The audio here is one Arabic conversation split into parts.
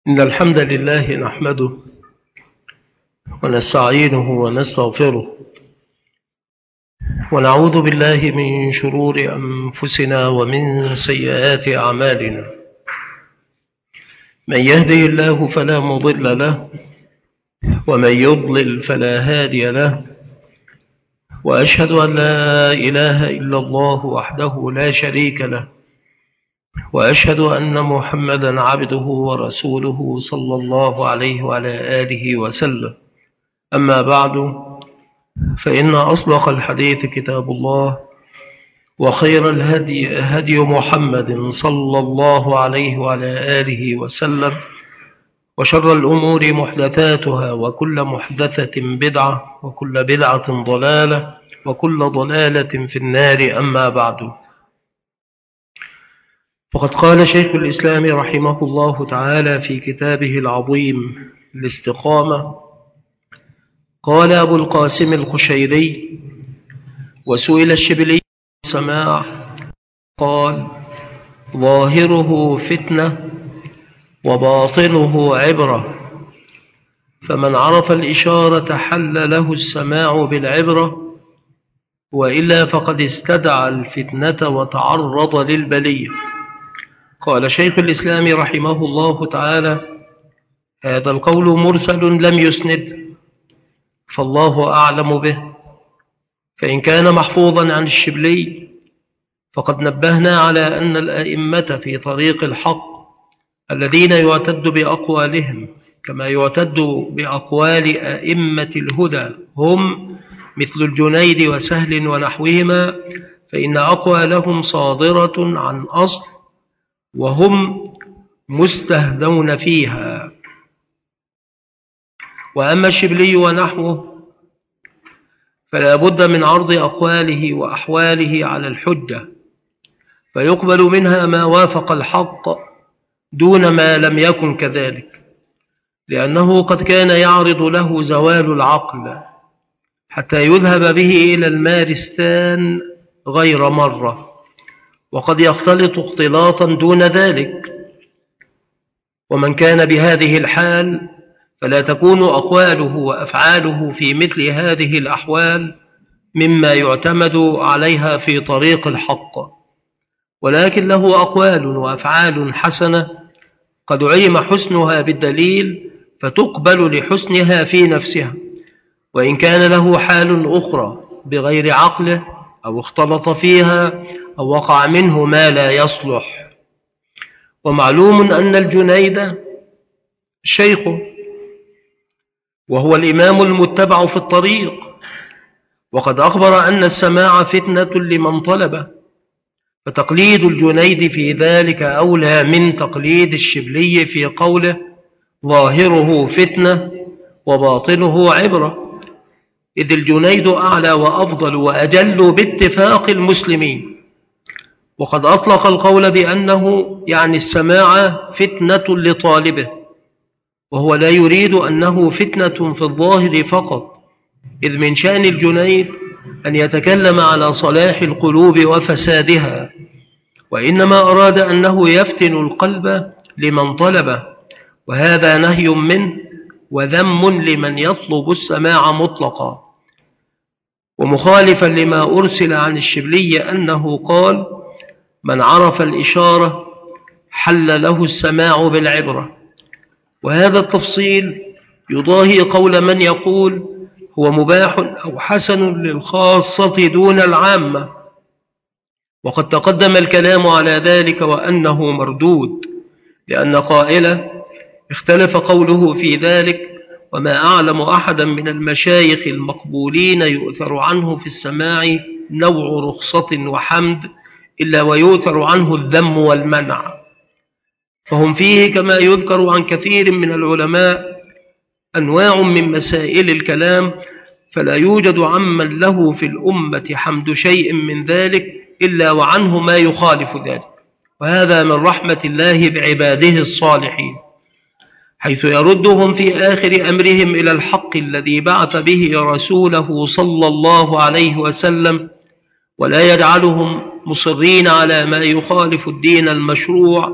إن الحمد لله نحمده ونستعينه ونستغفره ونعوذ بالله من شرور أنفسنا ومن سيئات أعمالنا. من يهده الله فلا مضل له ومن يضلل فلا هادي له، وأشهد أن لا إله إلا الله وحده لا شريك له، وأشهد أن محمدا عبده ورسوله صلى الله عليه وعلى آله وسلم. أما بعد، فإن أصدق الحديث كتاب الله، وخير الهدي هدي محمد صلى الله عليه وعلى آله وسلم، وشر الأمور محدثاتها، وكل محدثة بدعة، وكل بدعة ضلالة، وكل ضلالة في النار. أما بعد، فقد قال شيخ الإسلام رحمه الله تعالى في كتابه العظيم الاستقامة، قال أبو القاسم القشيري: وسئل الشبلي السماع قال: ظاهره فتنة وباطنه عبرة، فمن عرف الإشارة حل له السماع بالعبرة، وإلا فقد استدعى الفتنة وتعرض للبلية. قال شيخ الإسلام رحمه الله تعالى: هذا القول مرسل لم يسند، فالله أعلم به، فإن كان محفوظا عن الشبلي فقد نبهنا على أن الأئمة في طريق الحق الذين يعتد بأقوالهم كما يعتد بأقوال أئمة الهدى هم مثل الجنيد وسهل ونحوهما، فإن أقوالهم صادرة عن أصل وهم مستهدون فيها. وأما الشبلي ونحوه فلا بد من عرض أقواله وأحواله على الحجة، فيقبل منها ما وافق الحق دون ما لم يكن كذلك، لأنه قد كان يعرض له زوال العقل حتى يذهب به إلى المارستان غير مرة، وقد يختلط اختلاطا دون ذلك. ومن كان بهذه الحال فلا تكون أقواله وأفعاله في مثل هذه الأحوال مما يعتمد عليها في طريق الحق، ولكن له أقوال وأفعال حسنة قد علم حسنها بالدليل فتقبل لحسنها في نفسها، وإن كان له حال أخرى بغير عقله أو اختلط فيها أو وقع منه ما لا يصلح. ومعلوم أن الجنيد شيخ، وهو الإمام المتبع في الطريق، وقد أخبر أن السماع فتنة لمن طلبه، فتقليد الجنيد في ذلك أولى من تقليد الشبلي في قوله: ظاهره فتنة وباطنه عبرة، إذ الجنيد أعلى وأفضل وأجل باتفاق المسلمين. وقد أطلق القول بأنه يعني السماع فتنة لطالبه، وهو لا يريد أنه فتنة في الظاهر فقط، إذ من شأن الجنيد أن يتكلم على صلاح القلوب وفسادها، وإنما أراد أنه يفتن القلب لمن طلبه، وهذا نهي منه وذم لمن يطلب السماع مطلقا. ومخالفا لما أرسل عن الشبلي أنه قال: من عرف الإشارة حل له السماع بالعبرة، وهذا التفصيل يضاهي قول من يقول هو مباح أو حسن للخاصة دون العامة، وقد تقدم الكلام على ذلك وأنه مردود، لأن قائله اختلف قوله في ذلك، وما أعلم أحدا من المشايخ المقبولين يؤثر عنه في السماع نوع رخصة وحمد إلا ويؤثر عنه الذم والمنع، فهم فيه كما يذكر عن كثير من العلماء أنواع من مسائل الكلام، فلا يوجد عمن له في الأمة حمد شيء من ذلك إلا وعنه ما يخالف ذلك، وهذا من رحمة الله بعباده الصالحين، حيث يردهم في آخر أمرهم إلى الحق الذي بعث به رسوله صلى الله عليه وسلم، ولا يجعلهم مصرين على ما يخالف الدين المشروع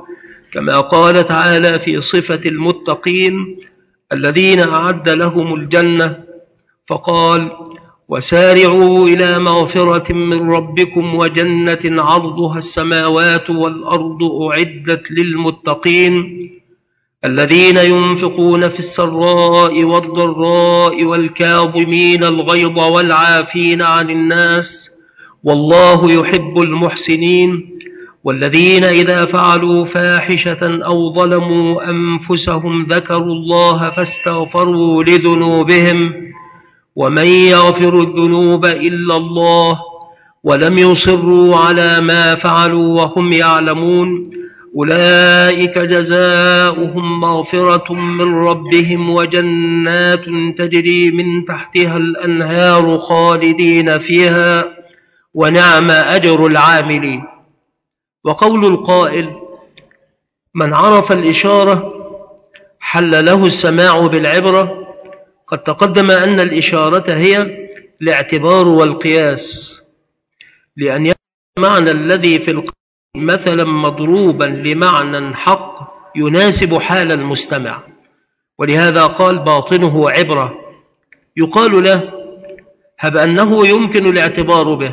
كما قال تعالى في صفة المتقين الذين أعد لهم الجنة فقال: وسارعوا إلى مغفرة من ربكم وجنة عرضها السماوات والأرض أعدت للمتقين الذين ينفقون في السراء والضراء والكاظمين الغيظ والعافين عن الناس والله يحب المحسنين والذين إذا فعلوا فاحشة أو ظلموا أنفسهم ذكروا الله فاستغفروا لذنوبهم ومن يغفر الذنوب إلا الله ولم يصروا على ما فعلوا وهم يعلمون أولئك جزاؤهم مغفرة من ربهم وجنات تجري من تحتها الأنهار خالدين فيها ونعم أجر العاملين. وقول القائل: من عرف الإشارة حل له السماع بالعبرة، قد تقدم أن الإشارة هي الاعتبار والقياس، لأن يكون المعنى الذي في القول مثلا مضروبا لمعنى حق يناسب حال المستمع، ولهذا قال باطنه عبرة. يقال له: هب أنه يمكن الاعتبار به،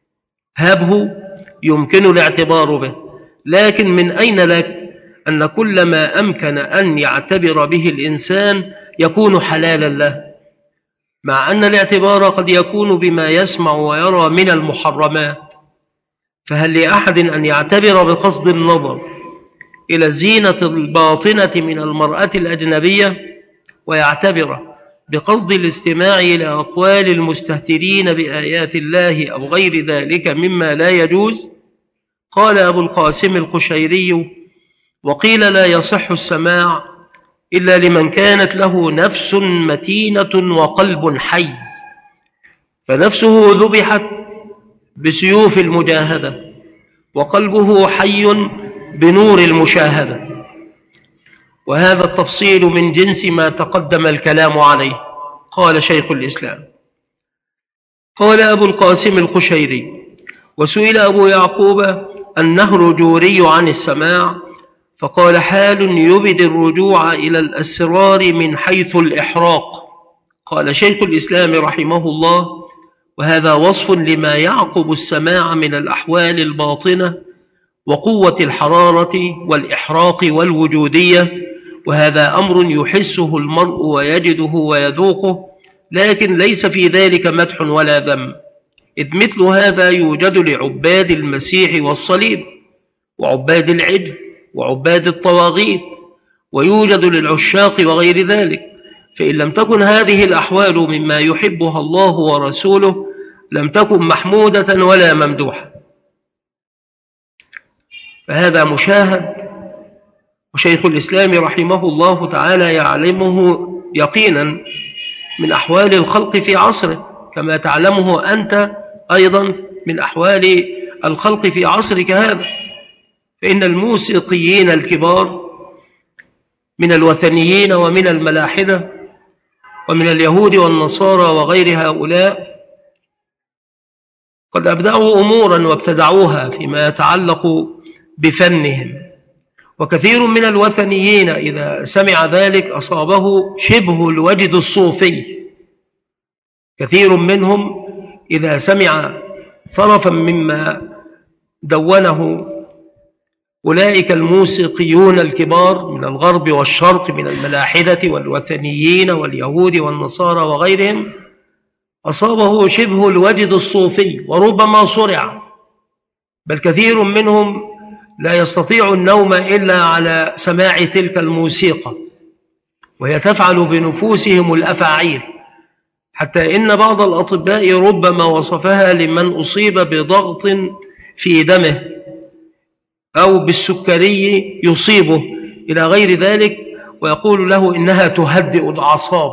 هبه يمكن الاعتبار به، لكن من أين لك أن كل ما أمكن أن يعتبر به الإنسان يكون حلالا له، مع أن الاعتبار قد يكون بما يسمع ويرى من المحرمات؟ فهل لأحد أن يعتبر بقصد النظر إلى الزينة الباطنة من المرأة الأجنبية ويعتبر بقصد الاستماع إلى أقوال المستهترين بآيات الله أو غير ذلك مما لا يجوز؟ قال أبو القاسم القشيري: وقيل لا يصح السماع إلا لمن كانت له نفس متينة وقلب حي، فنفسه ذبحت بسيوف المجاهدة وقلبه حي بنور المشاهدة. وهذا التفصيل من جنس ما تقدم الكلام عليه. قال شيخ الإسلام: قال أبو القاسم القشيري: وسئل أبو يعقوب النهرجوري عن السماع فقال: حال يبدي الرجوع إلى الأسرار من حيث الإحراق. قال شيخ الإسلام رحمه الله: وهذا وصف لما يعقب السماع من الأحوال الباطنة وقوة الحرارة والإحراق والوجودية، وهذا أمر يحسه المرء ويجده ويذوقه، لكن ليس في ذلك مدح ولا ذم، إذ مثل هذا يوجد لعباد المسيح والصليب وعباد العجل وعباد الطواغيت، ويوجد للعشاق وغير ذلك. فإن لم تكن هذه الأحوال مما يحبها الله ورسوله لم تكن محمودة ولا ممدوحة، فهذا مشاهد، وشيخ الإسلام رحمه الله تعالى يعلمه يقينا من أحوال الخلق في عصره، كما تعلمه أنت أيضا من أحوال الخلق في عصرك هذا. فإن الموسيقيين الكبار من الوثنيين ومن الملاحدة ومن اليهود والنصارى وغير هؤلاء قد أبدعوا أمورا وابتدعوها فيما يتعلق بفنهم، وكثير من الوثنيين إذا سمع ذلك أصابه شبه الوجد الصوفي. كثير منهم إذا سمع طرفا مما دونه أولئك الموسيقيون الكبار من الغرب والشرق من الملاحدة والوثنيين واليهود والنصارى وغيرهم أصابه شبه الوجد الصوفي وربما صرع، بل كثير منهم لا يستطيع النوم إلا على سماع تلك الموسيقى، وهي تفعل بنفوسهم الأفاعيل، حتى إن بعض الأطباء ربما وصفها لمن أصيب بضغط في دمه أو بالسكري يصيبه إلى غير ذلك، ويقول له إنها تهدئ الأعصاب.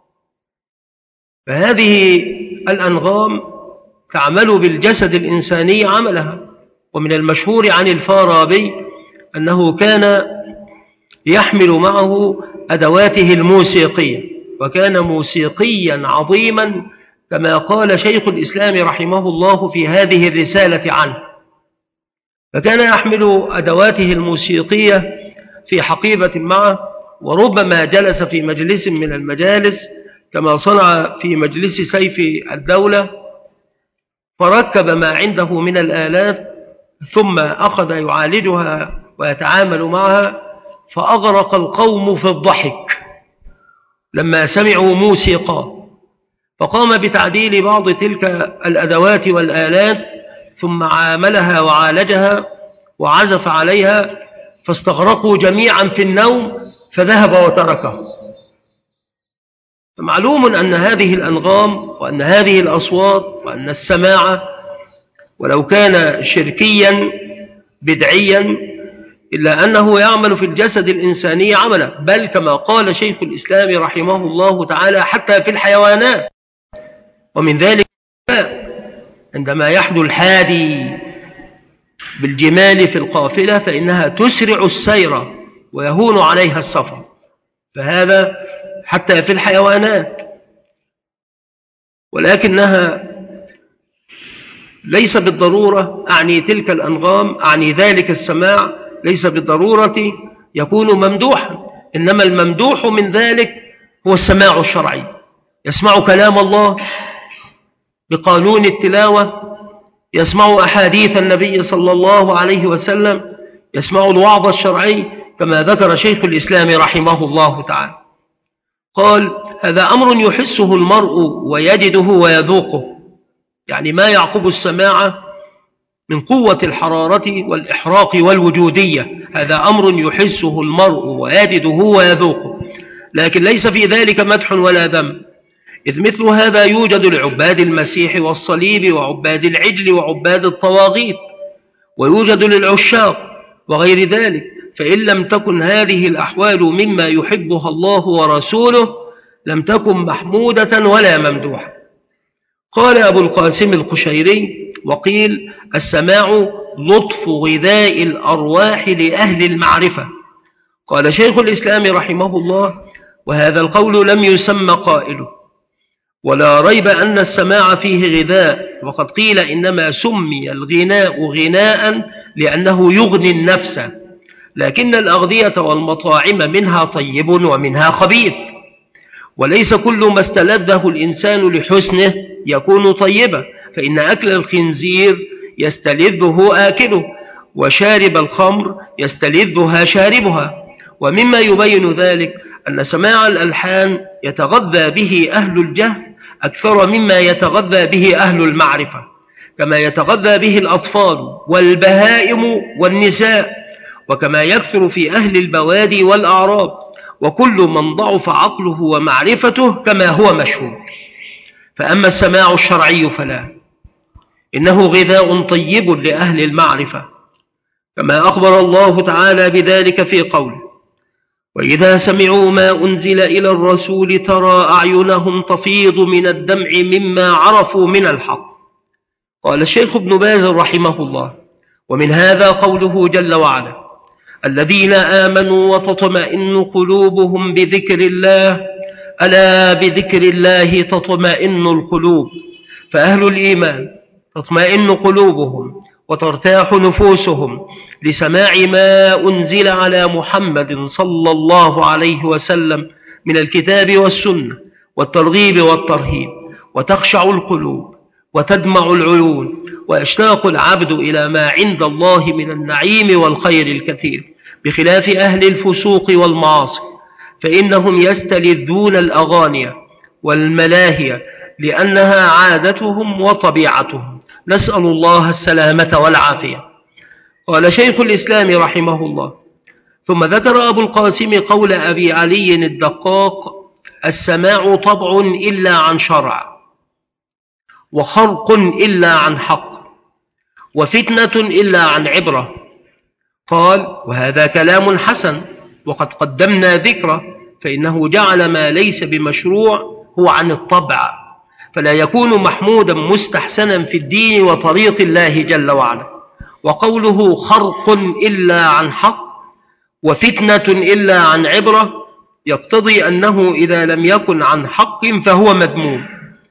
فهذه الأنغام تعمل بالجسد الإنساني عملها. ومن المشهور عن الفارابي أنه كان يحمل معه أدواته الموسيقية، وكان موسيقيا عظيما كما قال شيخ الإسلام رحمه الله في هذه الرسالة عنه. فكان يحمل أدواته الموسيقية في حقيبة معه، وربما جلس في مجلس من المجالس كما صنع في مجلس سيف الدولة، فركب ما عنده من الآلات ثم أخذ يعالجها ويتعامل معها، فأغرق القوم في الضحك لما سمعوا موسيقى، فقام بتعديل بعض تلك الأدوات والآلات ثم عاملها وعالجها وعزف عليها، فاستغرقوا جميعا في النوم فذهب وتركه. معلوم أن هذه الأنغام وأن هذه الأصوات وأن السماع ولو كان شركيا بدعيا إلا أنه يعمل في الجسد الإنساني عملا، بل كما قال شيخ الإسلام رحمه الله تعالى حتى في الحيوانات. ومن ذلك عندما يحدو الحادي بالجمال في القافلة فإنها تسرع السير ويهون عليها السفر، فهذا حتى في الحيوانات. ولكنها ليس بالضرورة، أعني تلك الأنغام، أعني ذلك السماع، ليس بالضرورة يكون ممدوحا، إنما الممدوح من ذلك هو السماع الشرعي، يسمع كلام الله بقانون التلاوة، يسمع أحاديث النبي صلى الله عليه وسلم، يسمع الوعظ الشرعي كما ذكر شيخ الإسلام رحمه الله تعالى. قال: هذا أمر يحسه المرء ويجده ويذوقه، يعني ما يعقب السماع من قوة الحرارة والإحراق والوجودية، هذا أمر يحسه المرء ويجده ويذوقه، لكن ليس في ذلك مدح ولا ذم، إذ مثل هذا يوجد لعباد المسيح والصليب وعباد العجل وعباد الطواغيت، ويوجد للعشاق وغير ذلك، فإن لم تكن هذه الأحوال مما يحبها الله ورسوله لم تكن محمودة ولا ممدوحة. قال أبو القاسم القشيري: وقيل السماع لطف غذاء الأرواح لأهل المعرفة. قال شيخ الإسلام رحمه الله: وهذا القول لم يسمى قائله، ولا ريب أن السماع فيه غذاء، وقد قيل إنما سمي الغناء غناء لأنه يغني النفس، لكن الأغذية والمطاعم منها طيب ومنها خبيث، وليس كل ما استلذه الإنسان لحسنه يكون طيبا، فإن أكل الخنزير يستلذه آكله، وشارب الخمر يستلذها شاربها. ومما يبين ذلك أن سماع الألحان يتغذى به أهل الجهل أكثر مما يتغذى به أهل المعرفة، كما يتغذى به الأطفال والبهائم والنساء، وكما يكثر في أهل البوادي والأعراب، وكل من ضعف عقله ومعرفته كما هو مشهود. فأما السماع الشرعي فلا، إنه غذاء طيب لأهل المعرفة، كما أخبر الله تعالى بذلك في قوله: وإذا سمعوا ما أنزل إلى الرسول ترى أعينهم تفيض من الدمع مما عرفوا من الحق. قال الشيخ ابن باز رحمه الله: ومن هذا قوله جل وعلا: الذين آمنوا وتطمئن قلوبهم بذكر الله، ألا بذكر الله تطمئن القلوب. فأهل الإيمان تطمئن قلوبهم وترتاح نفوسهم لسماع ما أنزل على محمد صلى الله عليه وسلم من الكتاب والسنة والترغيب والترهيب، وتخشع القلوب وتدمع العيون، ويشتاق العبد إلى ما عند الله من النعيم والخير الكثير، بخلاف أهل الفسوق والمعاصي، فإنهم يستلذون الأغاني والملاهي لأنها عادتهم وطبيعتهم، نسأل الله السلامة والعافية. قال شيخ الإسلام رحمه الله: ثم ذكر أبو القاسم قول أبي علي الدقاق: السماع طبع إلا عن شرع، وخرق إلا عن حق، وفتنة إلا عن عبرة. قال: وهذا كلام حسن، وقد قدمنا ذكره، فإنه جعل ما ليس بمشروع هو عن الطبع، فلا يكون محمودا مستحسنا في الدين وطريق الله جل وعلا. وقوله خرق إلا عن حق وفتنة إلا عن عبرة يقتضي أنه إذا لم يكن عن حق فهو مذموم،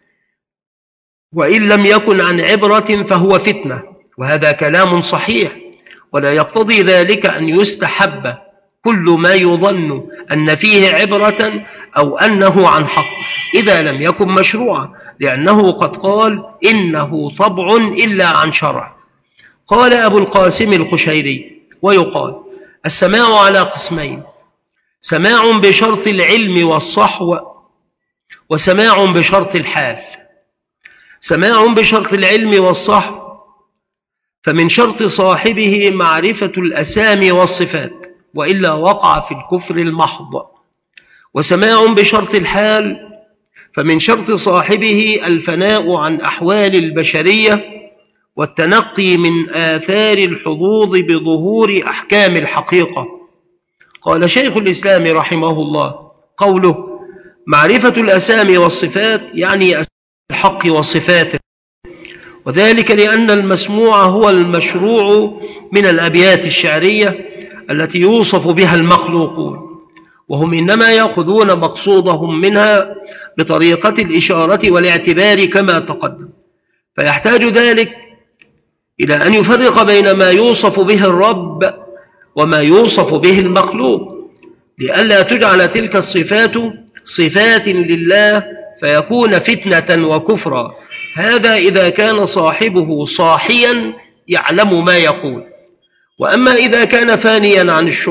وإن لم يكن عن عبرة فهو فتنة، وهذا كلام صحيح، ولا يقتضي ذلك أن يستحب كل ما يظن أن فيه عبرة أو أنه عن حق إذا لم يكن مشروعا، لأنه قد قال إنه طبع إلا عن شرع. قال أبو القاسم القشيري: ويقال السماع على قسمين: سماع بشرط العلم والصحو، وسماع بشرط الحال. سماع بشرط العلم والصحو فمن شرط صاحبه معرفة الأسامي والصفات، وإلا وقع في الكفر المحض. وسماع بشرط الحال فمن شرط صاحبه الفناء عن أحوال البشرية والتنقي من آثار الحظوظ بظهور أحكام الحقيقة. قال شيخ الإسلام رحمه الله: قوله معرفة الأسامي والصفات يعني أسامي الحق وصفاته، وذلك لأن المسموع هو المشروع من الأبيات الشعرية التي يوصف بها المخلوقون، وهم إنما يأخذون مقصودهم منها بطريقة الإشارة والاعتبار كما تقدم، فيحتاج ذلك إلى أن يفرق بين ما يوصف به الرب وما يوصف به المخلوق، لئلا تجعل تلك الصفات صفات لله فيكون فتنة وكفرا. هذا إذا كان صاحبه صاحيا يعلم ما يقول. وأما إذا كان فانيا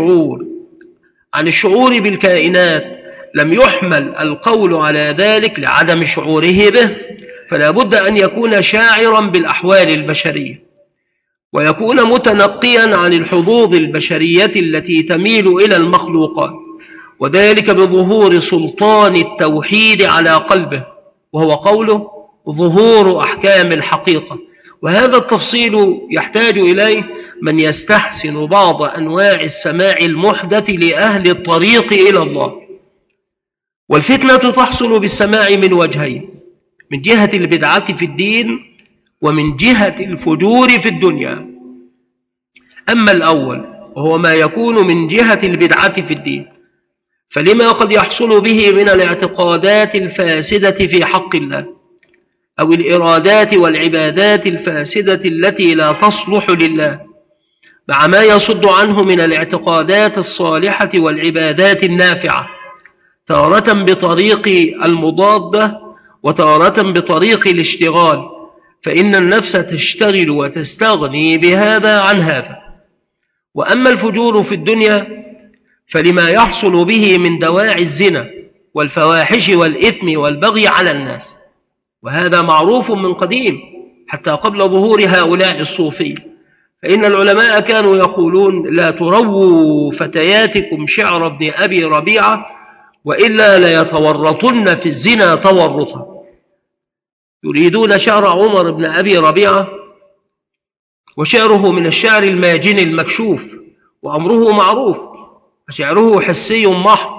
عن الشعور بالكائنات لم يحمل القول على ذلك لعدم شعوره به، فلا بد أن يكون شاعرا بالأحوال البشرية، ويكون متنقيا عن الحظوظ البشرية التي تميل إلى المخلوقات، وذلك بظهور سلطان التوحيد على قلبه، وهو قوله ظهور أحكام الحقيقة. وهذا التفصيل يحتاج إليه من يستحسن بعض أنواع السماع المحدث لأهل الطريق إلى الله. والفتنة تحصل بالسماع من وجهين: من جهة البدعة في الدين، ومن جهة الفجور في الدنيا. أما الأول وهو ما يكون من جهة البدعة في الدين، فلما قد يحصل به من الاعتقادات الفاسدة في حق الله، أو الإرادات والعبادات الفاسدة التي لا تصلح لله، مع ما يصد عنه من الاعتقادات الصالحة والعبادات النافعة، تارة بطريق المضادة وتارة بطريق الاشتغال، فإن النفس تشتغل وتستغني بهذا عن هذا. وأما الفجور في الدنيا فلما يحصل به من دواعي الزنا والفواحش والإثم والبغي على الناس، وهذا معروف من قديم حتى قبل ظهور هؤلاء الصوفية، فإن العلماء كانوا يقولون: لا ترووا فتياتكم شعر ابن أبي ربيعة وإلا ليتورطن في الزنا تورطا. يريدون شعر عمر بن أبي ربيعة، وشعره من الشعر الماجن المكشوف، وأمره معروف، وشعره حسي محض،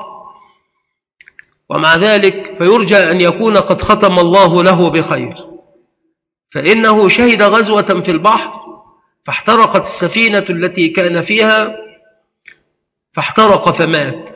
ومع ذلك فيرجى أن يكون قد ختم الله له بخير، فإنه شهد غزوة في البحر فاحترقت السفينة التي كان فيها، فاحترق فمات،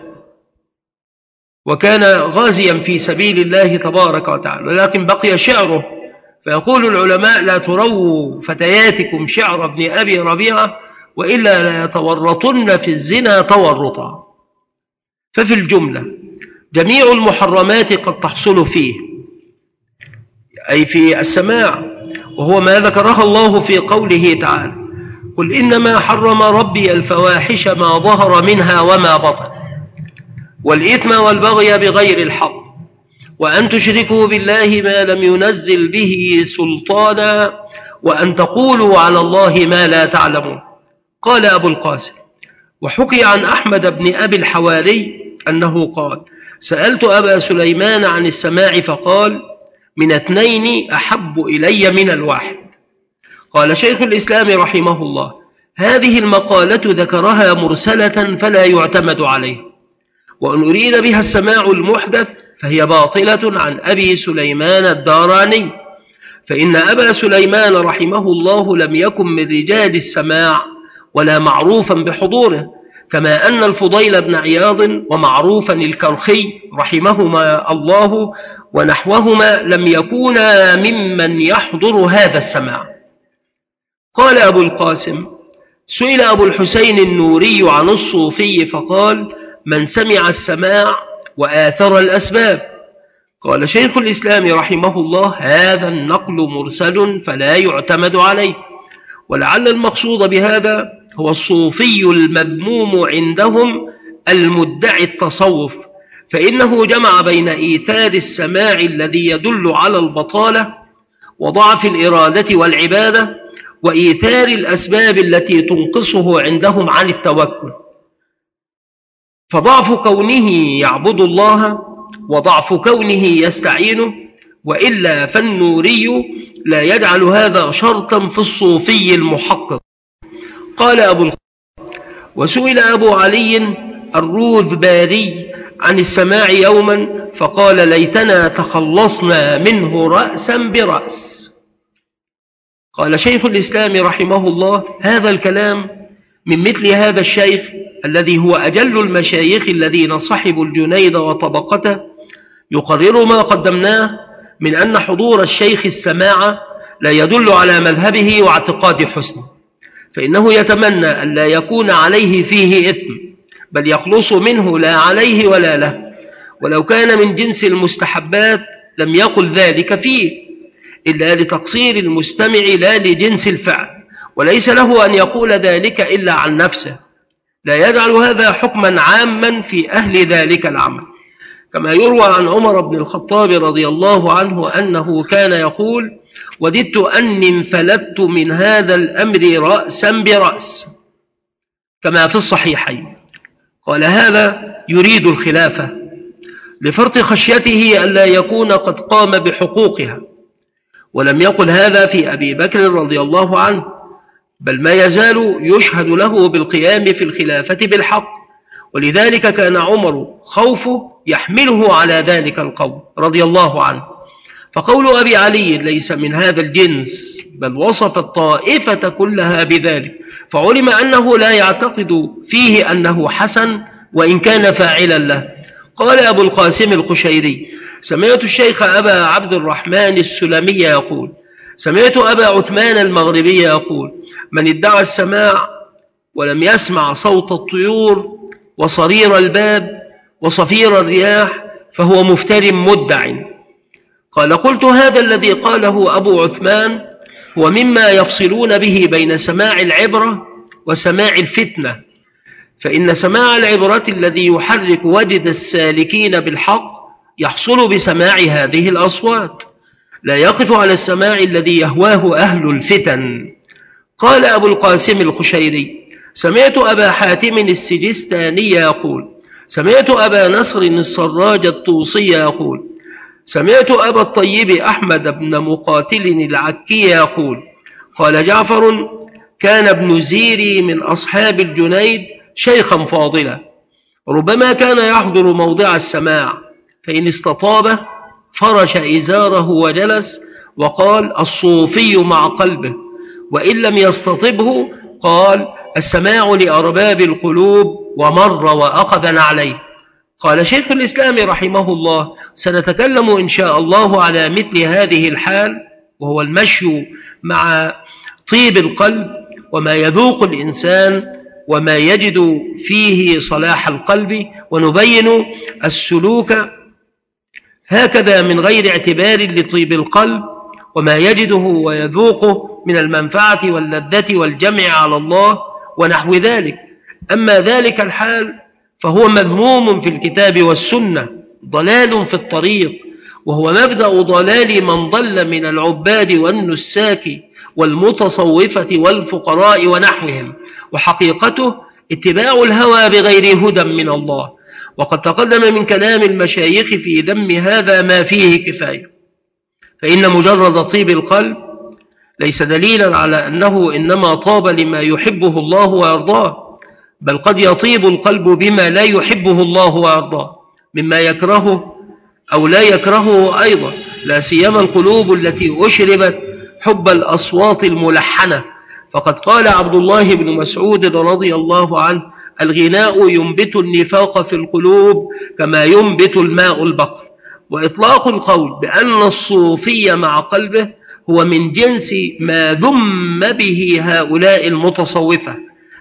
وكان غازيا في سبيل الله تبارك وتعالى، لكن بقي شعره. فيقول العلماء: لا تروا فتياتكم شعر ابن أبي ربيعة وإلا لا يتورطن في الزنا تورطا. ففي الجملة جميع المحرمات قد تحصل فيه، أي في السماع، وهو ما ذكرها الله في قوله تعالى: قل إنما حرم ربي الفواحش ما ظهر منها وما بطن، والإثم والبغي بغير الحق، وأن تشركوا بالله ما لم ينزل به سلطانا، وأن تقولوا على الله ما لا تعلمون. قال أبو القاسم: وحكي عن أحمد بن أبي الحواري أنه قال: سألت أبا سليمان عن السماع فقال: من اثنين أحب إلي من الواحد. قال شيخ الإسلام رحمه الله: هذه المقالة ذكرها مرسلة فلا يعتمد عليه، وأن أريد بها السماع المحدث فهي باطلة عن أبي سليمان الداراني، فإن أبا سليمان رحمه الله لم يكن من رجال السماع ولا معروفا بحضوره، كما أن الفضيل بن عياض ومعروفا الكرخي رحمهما الله ونحوهما لم يكونا ممن يحضر هذا السماع. قال أبو القاسم: سئل أبو الحسين النوري عن الصوفي فقال: من سمع السماع وآثر الأسباب. قال شيخ الإسلام رحمه الله: هذا النقل مرسل فلا يعتمد عليه، ولعل المقصود بهذا هو الصوفي المذموم عندهم المدعي التصوف، فإنه جمع بين إيثار السماع الذي يدل على البطالة وضعف الإرادة والعبادة، وإيثار الأسباب التي تنقصه عندهم عن التوكل، فضعف كونه يعبد الله وضعف كونه يستعينه، وإلا فالنوري لا يجعل هذا شرطا في الصوفي المحقق. قال أبو القاسم: وسئل أبو علي الروذباري عن السماع يوما فقال: ليتنا تخلصنا منه رأسا برأس. قال شيخ الإسلام رحمه الله: هذا الكلام من مثل هذا الشيخ الذي هو أجل المشايخ الذين صحبوا الجنيد وطبقته يقرر ما قدمناه من أن حضور الشيخ السماع لا يدل على مذهبه واعتقاد حسن، فإنه يتمنى أن لا يكون عليه فيه إثم، بل يخلص منه لا عليه ولا له، ولو كان من جنس المستحبات لم يقل ذلك فيه إلا لتقصير المستمع لا لجنس الفعل، وليس له أن يقول ذلك إلا عن نفسه، لا يجعل هذا حكما عاما في أهل ذلك العمل. كما يروى عن عمر بن الخطاب رضي الله عنه أنه كان يقول: وددت أني انفلت من هذا الأمر رأسا برأس، كما في الصحيحين. قال: هذا يريد الخلافة لفرط خشيته ألا يكون قد قام بحقوقها، ولم يقل هذا في أبي بكر رضي الله عنه، بل ما يزال يشهد له بالقيام في الخلافة بالحق، ولذلك كان عمر خوفه يحمله على ذلك القول رضي الله عنه. فقول أبي علي ليس من هذا الجنس، بل وصف الطائفة كلها بذلك، فعلم أنه لا يعتقد فيه أنه حسن وإن كان فاعلا له. قال أبو القاسم القشيري: سمعت الشيخ أبا عبد الرحمن السلمي يقول: سمعت أبا عثمان المغربي يقول: من ادعى السماع ولم يسمع صوت الطيور وصرير الباب وصفير الرياح فهو مفتر مدع. قال: قلت: هذا الذي قاله أبو عثمان هو مما يفصلون به بين سماع العبرة وسماع الفتنة، فإن سماع العبرة الذي يحرك وجد السالكين بالحق يحصل بسماع هذه الأصوات، لا يقف على السماع الذي يهواه أهل الفتن. قال أبو القاسم القشيري: سمعت أبا حاتم السجستاني يقول: سمعت أبا نصر السراج الطوسي يقول: سمعت أبا الطيب أحمد بن مقاتل العكي يقول: قال جعفر: كان ابن زيري من أصحاب الجنيد شيخا فاضلا، ربما كان يحضر موضع السماع، فإن استطابه فرش إزاره وجلس وقال: الصوفي مع قلبه، وإن لم يستطبه قال: السماع لأرباب القلوب، ومر وأخذ عليه. قال شيخ الإسلام رحمه الله: سنتكلم إن شاء الله على مثل هذه الحال، وهو المشي مع طيب القلب وما يذوق الإنسان وما يجد فيه صلاح القلب، ونبين السلوك هكذا من غير اعتبار لطيب القلب وما يجده ويذوقه من المنفعة واللذة والجمع على الله ونحو ذلك. أما ذلك الحال فهو مذموم في الكتاب والسنة، ضلال في الطريق، وهو مبدأ ضلال من ضل من العباد والنساك والمتصوفة والفقراء ونحوهم، وحقيقته اتباع الهوى بغير هدى من الله. وقد تقدم من كلام المشايخ في ذم هذا ما فيه كفاية، فإن مجرد طيب القلب ليس دليلا على أنه إنما طاب لما يحبه الله ويرضاه، بل قد يطيب القلب بما لا يحبه الله ويرضاه مما يكرهه أو لا يكرهه أيضا، لا سيما القلوب التي أشربت حب الأصوات الملحنة. فقد قال عبد الله بن مسعود رضي الله عنه: الغناء ينبت النفاق في القلوب كما ينبت الماء البقر. وإطلاق القول بأن الصوفي مع قلبه هو من جنس ما ذم به هؤلاء المتصوفة،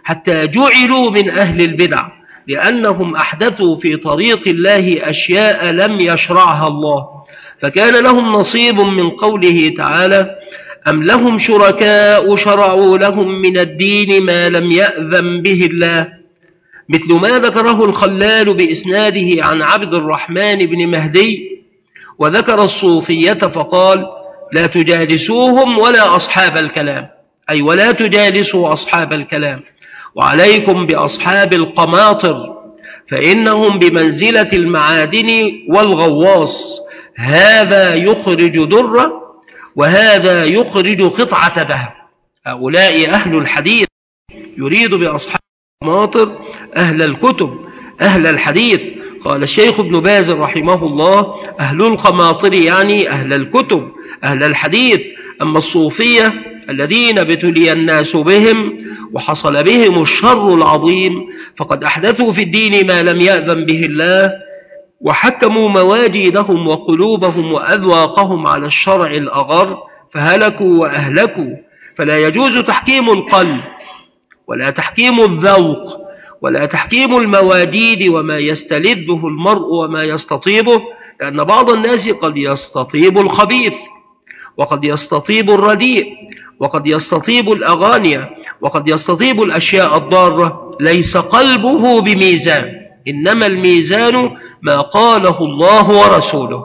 حتى جعلوا من أهل البدع، لأنهم أحدثوا في طريق الله أشياء لم يشرعها الله، فكان لهم نصيب من قوله تعالى: أم لهم شركاء شرعوا لهم من الدين ما لم يأذن به الله، مثل ما ذكره الخلال بإسناده عن عبد الرحمن بن مهدي. وذكر الصوفية فقال: لا تجالسوهم ولا أصحاب الكلام، أي ولا تجالسوا أصحاب الكلام، وعليكم بأصحاب القماطر، فإنهم بمنزلة المعادن والغواص، هذا يخرج درة وهذا يخرج قطعة ذهب. هؤلاء أهل الحديث، يريد بأصحاب القماطر أهل الكتب أهل الحديث. قال الشيخ ابن باز رحمه الله: أهل القماطر يعني أهل الكتب أهل الحديث. أما الصوفية الذين ابتلي الناس بهم وحصل بهم الشر العظيم، فقد أحدثوا في الدين ما لم يأذن به الله، وحكموا مواجيدهم وقلوبهم وأذواقهم على الشرع الأغر، فهلكوا وأهلكوا. فلا يجوز تحكيم القلب ولا تحكيم الذوق ولا تحكيم المواجيد وما يستلذه المرء وما يستطيبه، لأن بعض الناس قد يستطيب الخبيث، وقد يستطيب الرديء، وقد يستطيب الأغاني، وقد يستطيب الأشياء الضارة، ليس قلبه بميزان، إنما الميزان ما قاله الله ورسوله.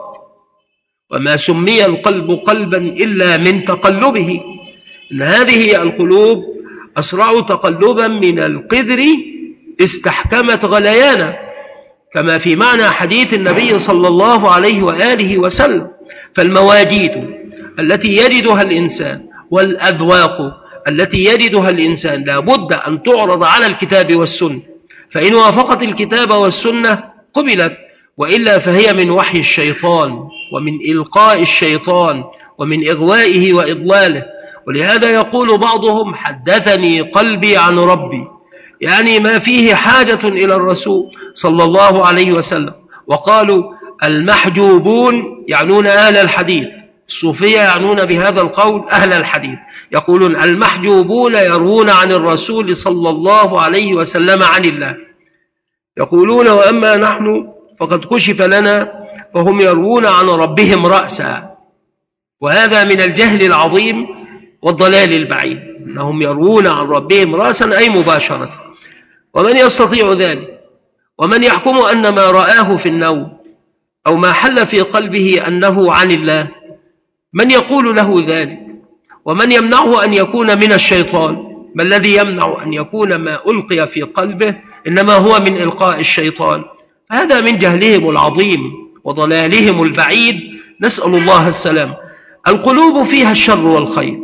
وما سمي القلب قلبا إلا من تقلبه، إن هذه القلوب أسرع تقلبا من القدر استحكمت غليانا، كما في معنى حديث النبي صلى الله عليه وآله وسلم. فالمواجيد التي يجدها الإنسان والأذواق التي يجدها الإنسان لا بد أن تعرض على الكتاب والسنة، فإن وافقت الكتاب والسنة قبلت، وإلا فهي من وحي الشيطان ومن إلقاء الشيطان ومن إغوائه وإضلاله. ولهذا يقول بعضهم: حدثني قلبي عن ربي، يعني ما فيه حاجة إلى الرسول صلى الله عليه وسلم. وقالوا: المحجوبون يعنون أهل الحديث، الصوفية يعنون بهذا القول أهل الحديث، يقولون المحجوبون يروون عن الرسول صلى الله عليه وسلم عن الله، يقولون: وأما نحن فقد كشف لنا، فهم يروون عن ربهم رأسا. وهذا من الجهل العظيم والضلال البعيد، أنهم يروون عن ربهم رأسا أي مباشرة. ومن يستطيع ذلك؟ ومن يحكم أن ما رآه في النوم أو ما حل في قلبه أنه عن الله؟ من يقول له ذلك؟ ومن يمنعه أن يكون من الشيطان؟ ما الذي يمنع أن يكون ما ألقي في قلبه إنما هو من إلقاء الشيطان؟ هذا من جهلهم العظيم وضلالهم البعيد، نسأل الله السلام. القلوب فيها الشر والخير،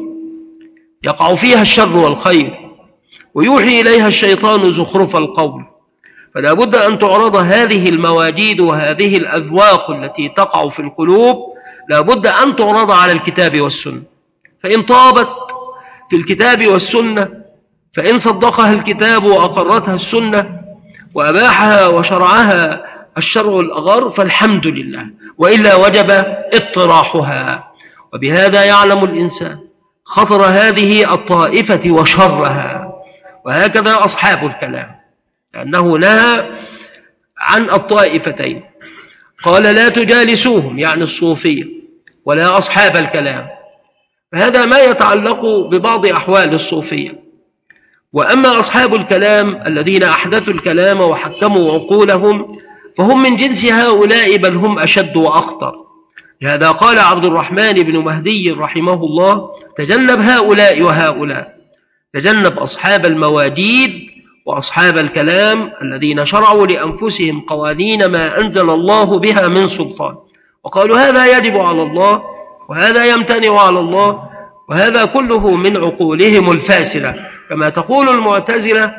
يقع فيها الشر والخير، ويوحي إليها الشيطان زخرف القول، فلا بد أن تعرض هذه المواجيد وهذه الأذواق التي تقع في القلوب، لا بد أن تعرض على الكتاب والسنة. فإن طابت في الكتاب والسنة، فإن صدقها الكتاب وأقرتها السنة وأباحها وشرعها الشرع الأغر فالحمد لله، وإلا وجب اطراحها. وبهذا يعلم الإنسان خطر هذه الطائفة وشرها. وهكذا أصحاب الكلام، لأنه نهى عن الطائفتين، قال: لا تجالسوهم يعني الصوفية، ولا أصحاب الكلام، فهذا ما يتعلق ببعض أحوال الصوفية. وأما أصحاب الكلام الذين أحدثوا الكلام وحكموا عقولهم، فهم من جنس هؤلاء، بل هم أشد وأخطر. لهذا قال عبد الرحمن بن مهدي رحمه الله: تجنب هؤلاء وهؤلاء، تجنب أصحاب المواجيد وأصحاب الكلام الذين شرعوا لأنفسهم قوانين ما أنزل الله بها من سلطان، وقالوا هذا يجب على الله وهذا يمتنع على الله، وهذا كله من عقولهم الفاسدة، كما تقول المعتزلة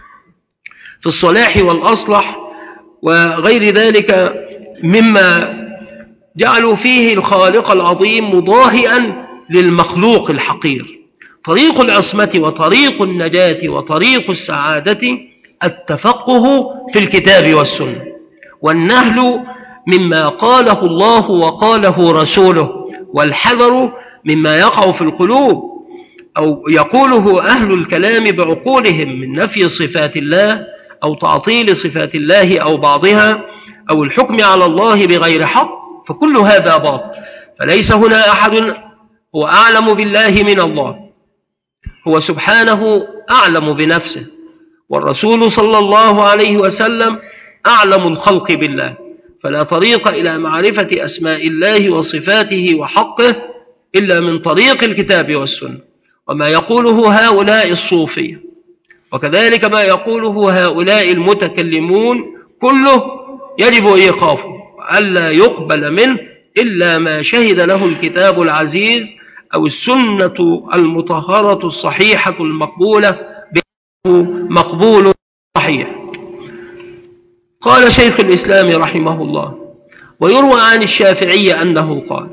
في الصلاح والأصلح وغير ذلك مما جعلوا فيه الخالق العظيم مضاهئا للمخلوق الحقير. طريق العصمة وطريق النجاة وطريق السعادة التفقه في الكتاب والسنة، والنهل مما قاله الله وقاله رسوله، والحذر مما يقع في القلوب. أو يقوله أهل الكلام بعقولهم من نفي صفات الله أو تعطيل صفات الله أو بعضها أو الحكم على الله بغير حق، فكل هذا باطل. فليس هنا أحد هو أعلم بالله من الله، هو سبحانه أعلم بنفسه، والرسول صلى الله عليه وسلم أعلم الخلق بالله، فلا طريق إلى معرفة أسماء الله وصفاته وحقه إلا من طريق الكتاب والسنة. وما يقوله هؤلاء الصوفية وكذلك ما يقوله هؤلاء المتكلمون كله يجب إيقافه وألا يقبل منه إلا ما شهد له الكتاب العزيز أو السنة المطهرة الصحيحة المقبولة مقبول صحيح. قال شيخ الإسلام رحمه الله: ويروى عن الشافعي أنه قال: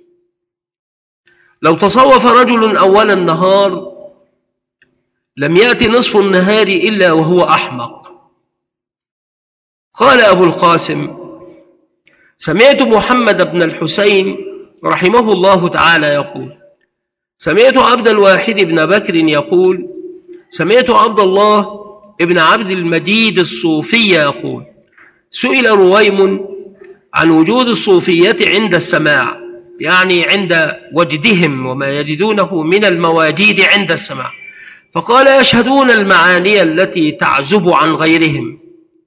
لو تصوف رجل أول النهار لم يأتي نصف النهار إلا وهو أحمق. قال أبو القاسم: سمعت محمد بن الحسين رحمه الله تعالى يقول: سمعت عبد الواحد بن بكر يقول: سمعت عبد الله ابن عبد المجيد الصوفي يقول: سئل رويم عن وجود الصوفية عند السماع، يعني عند وجدهم وما يجدونه من المواجيد عند السماع، فقال: يشهدون المعاني التي تعزب عن غيرهم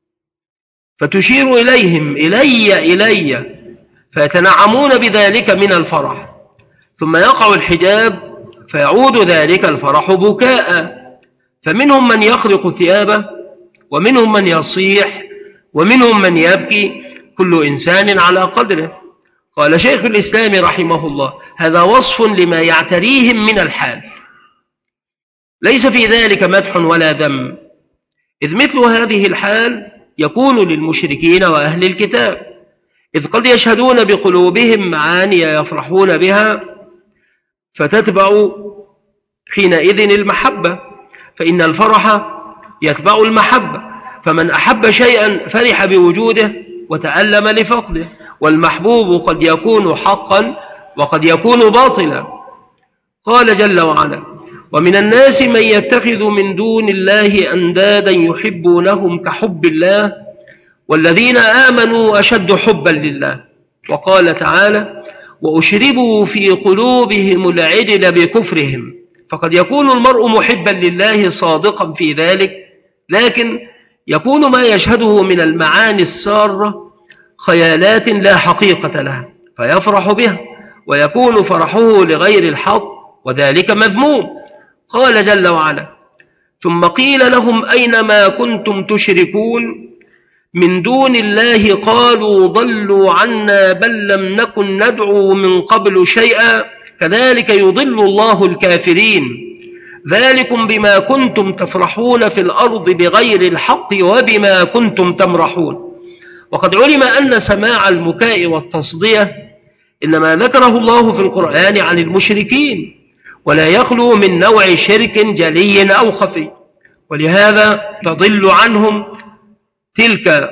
فتشير إليهم إلي فيتنعمون بذلك من الفرح، ثم يقع الحجاب فيعود ذلك الفرح بكاء، فمنهم من يخرق ثيابه ومنهم من يصيح ومنهم من يبكي، كل إنسان على قدره. قال شيخ الإسلام رحمه الله: هذا وصف لما يعتريهم من الحال، ليس في ذلك مدح ولا ذم، إذ مثل هذه الحال يكون للمشركين وأهل الكتاب، إذ قد يشهدون بقلوبهم معاني يفرحون بها فتتبع حينئذ المحبة، فإن الفرح يتبع المحبة، فمن أحب شيئا فرح بوجوده وتألم لفقده، والمحبوب قد يكون حقا وقد يكون باطلا. قال جل وعلا: ومن الناس من يتخذ من دون الله أندادا يحبونهم كحب الله والذين آمنوا أشد حبا لله. وقال تعالى: وأشربوا في قلوبهم العجل بكفرهم. فقد يكون المرء محبا لله صادقا في ذلك، لكن يكون ما يشهده من المعاني السارة خيالات لا حقيقة لها فيفرح بها، ويكون فرحه لغير الحق وذلك مذموم. قال جل وعلا: ثم قيل لهم أين ما كنتم تشركون من دون الله قالوا ضلوا عنا بل لم نكن ندعو من قبل شيئا كذلك يضل الله الكافرين ذلكم بما كنتم تفرحون في الأرض بغير الحق وبما كنتم تمرحون. وقد علم أن سماع المكاء والتصدية إنما ذكره الله في القرآن عن المشركين، ولا يخلو من نوع شرك جلي أو خفي، ولهذا تضل عنهم تلك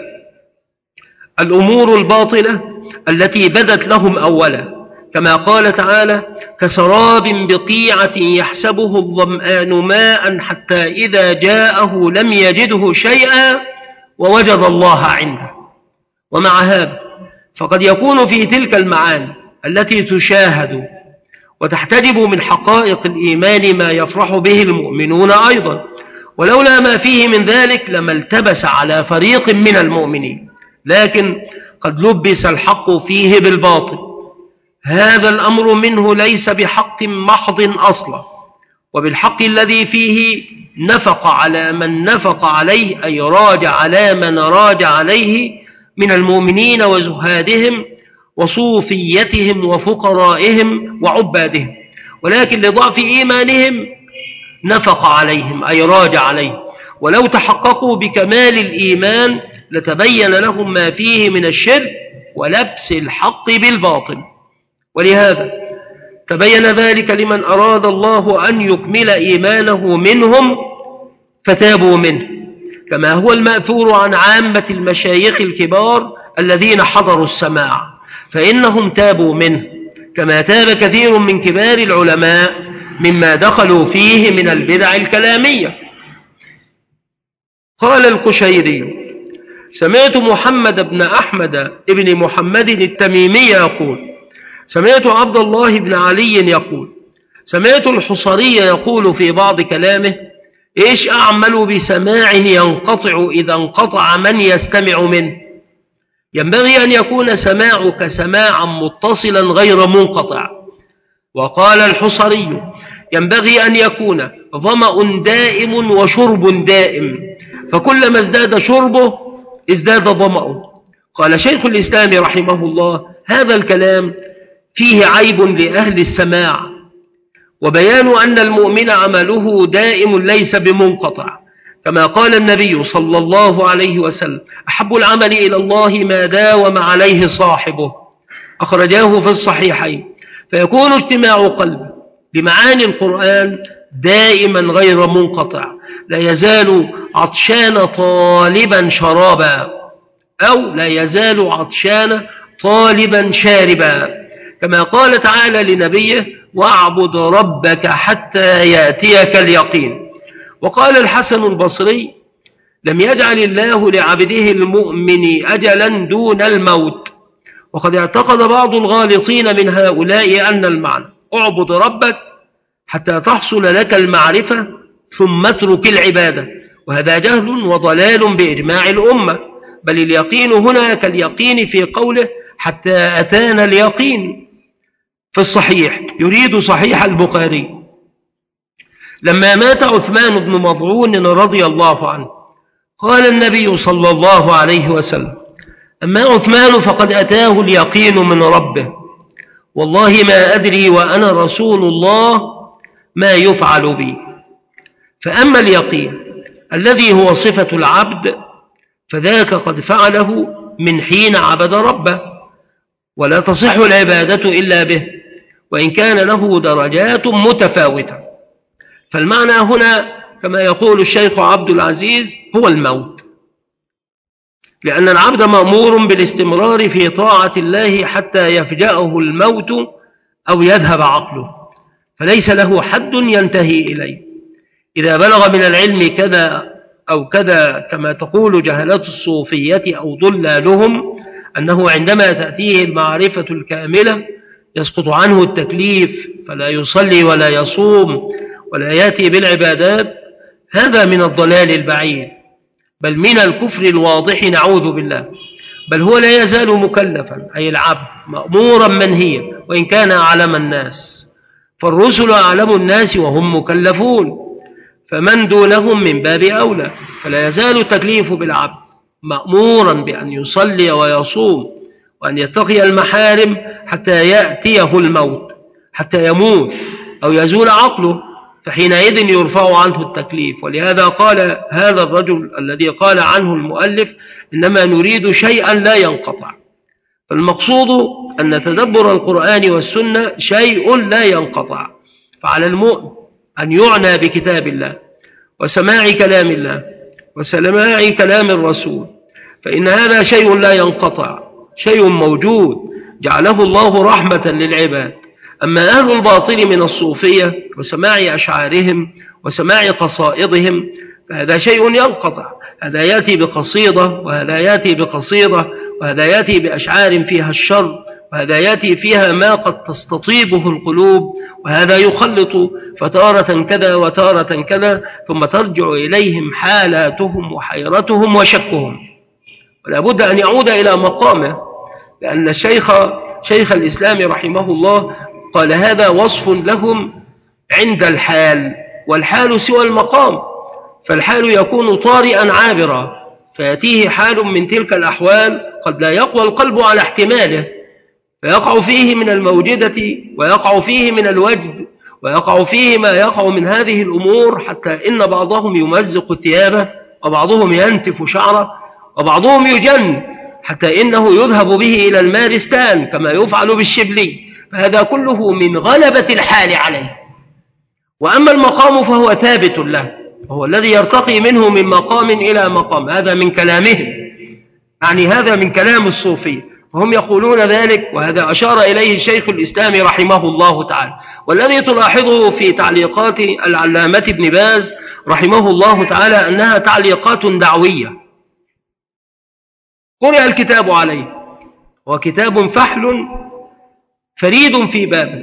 الأمور الباطلة التي بدت لهم أولا، كما قال تعالى: كسراب بقيعة يحسبه الظمآن ماء حتى إذا جاءه لم يجده شيئا ووجد الله عنده. ومع هذا فقد يكون في تلك المعاني التي تشاهد وتحتجب من حقائق الإيمان ما يفرح به المؤمنون أيضا، ولولا ما فيه من ذلك لما التبس على فريق من المؤمنين، لكن قد لبس الحق فيه بالباطل. هذا الأمر منه ليس بحق محض أصلا، وبالحق الذي فيه نفق على من نفق عليه، أي راجع على من راجع عليه من المؤمنين وزهادهم وصوفيتهم وفقرائهم وعبادهم، ولكن لضعف إيمانهم نفق عليهم أي راجع عليهم، ولو تحققوا بكمال الإيمان لتبين لهم ما فيه من الشرك ولبس الحق بالباطل. ولهذا تبين ذلك لمن أراد الله أن يكمل إيمانه منهم فتابوا منه، كما هو المأثور عن عامة المشايخ الكبار الذين حضروا السماع، فإنهم تابوا منه، كما تاب كثير من كبار العلماء مما دخلوا فيه من البدع الكلامية. قال القشيري: سمعت محمد بن أحمد بن محمد التميمي يقول: سمعت عبد الله بن علي يقول: سمعت الحصري يقول في بعض كلامه: إيش أعمل بسماع ينقطع إذا انقطع من يستمع منه؟ ينبغي أن يكون سماعك سماعا متصلا غير منقطع. وقال الحصري: ينبغي أن يكون ظمأ دائم وشرب دائم، فكلما ازداد شربه ازداد ظمأه. قال شيخ الإسلام رحمه الله: هذا الكلام فيه عيب لأهل السماع، وبيان أن المؤمن عمله دائم ليس بمنقطع، كما قال النبي صلى الله عليه وسلم: أحب العمل إلى الله ما داوم عليه صاحبه، أخرجاه في الصحيحين. فيكون اجتماع قلب بمعاني القرآن دائما غير منقطع، لا يزال عطشان طالبا شرابا، أو لا يزال عطشان طالبا شاربا، كما قال تعالى لنبيه: واعبد ربك حتى يأتيك اليقين. وقال الحسن البصري: لم يجعل الله لعبده المؤمن أجلا دون الموت. وقد اعتقد بعض الغالطين من هؤلاء أن المعنى: اعبد ربك حتى تحصل لك المعرفة ثم اترك العبادة، وهذا جهل وضلال بإجماع الأمة، بل اليقين هنا كاليقين في قوله: حتى أتانا اليقين. في الصحيح، يريد صحيح البخاري: لما مات عثمان بن مظعون رضي الله عنه، قال النبي صلى الله عليه وسلم: أما عثمان فقد أتاه اليقين من ربه، والله ما أدري وأنا رسول الله ما يفعل بي. فأما اليقين الذي هو صفة العبد فذاك قد فعله من حين عبد ربه، ولا تصح العبادة إلا به، وإن كان له درجات متفاوتة. فالمعنى هنا كما يقول الشيخ عبد العزيز هو الموت، لأن العبد مأمور بالاستمرار في طاعة الله حتى يفجأه الموت أو يذهب عقله، فليس له حد ينتهي إليه. إذا بلغ من العلم كذا أو كذا كما تقول جهلة الصوفية أو ضلالهم، أنه عندما تأتيه المعرفة الكاملة يسقط عنه التكليف، فلا يصلي ولا يصوم ولا يأتي بالعبادات، هذا من الضلال البعيد، بل من الكفر الواضح، نعوذ بالله. بل هو لا يزال مكلفا، أي العبد مأمورا منهيا، وإن كان أعلم الناس، فالرسل أعلم الناس وهم مكلفون، فمن دونهم من باب أولى. فلا يزال التكليف بالعبد مأمورا بأن يصلي ويصوم وأن يتقي المحارم حتى يأتيه الموت، حتى يموت أو يزول عقله، فحينئذ يرفع عنه التكليف. ولهذا قال هذا الرجل الذي قال عنه المؤلف: إنما نريد شيئا لا ينقطع. فالمقصود أن تدبر القرآن والسنة شيء لا ينقطع، فعلى المؤمن أن يعنى بكتاب الله وسماع كلام الله وسماع كلام الرسول، فإن هذا شيء لا ينقطع، شيء موجود جعله الله رحمة للعباد. أما أهل الباطل من الصوفية وسماع أشعارهم وسماع قصائدهم فهذا شيء ينقطع، هذا يأتي بقصيدة وهذا يأتي بقصيدة، وهذا يأتي بأشعار فيها الشر، وهذا يأتي فيها ما قد تستطيبه القلوب، وهذا يخلط فتارة كذا وتارة كذا، ثم ترجع إليهم حالاتهم وحيرتهم وشكهم. ولا بد أن يعود إلى مقامه، لأن شيخ الإسلام رحمه الله قال: هذا وصف لهم عند الحال، والحال سوى المقام، فالحال يكون طارئا عابرا، فيأتيه حال من تلك الأحوال قد لا يقوى القلب على احتماله، فيقع فيه من الموجدة ويقع فيه من الوجد ويقع فيه ما يقع من هذه الأمور، حتى إن بعضهم يمزق ثيابه، وبعضهم ينتف شعره، وبعضهم يجن حتى إنه يذهب به إلى المارستان كما يفعل بالشبلي. فهذا كله من غلبة الحال عليه. وأما المقام فهو ثابت له، وهو الذي يرتقي منه من مقام إلى مقام. هذا من كلامهم، يعني هذا من كلام الصوفية. وهم يقولون ذلك، وهذا أشار إليه شيخ الإسلام رحمه الله تعالى. والذي تلاحظه في تعليقات العلامة ابن باز رحمه الله تعالى أنها تعليقات دعوية قرأ الكتاب عليه، وكتاب فحل فريد في بابه،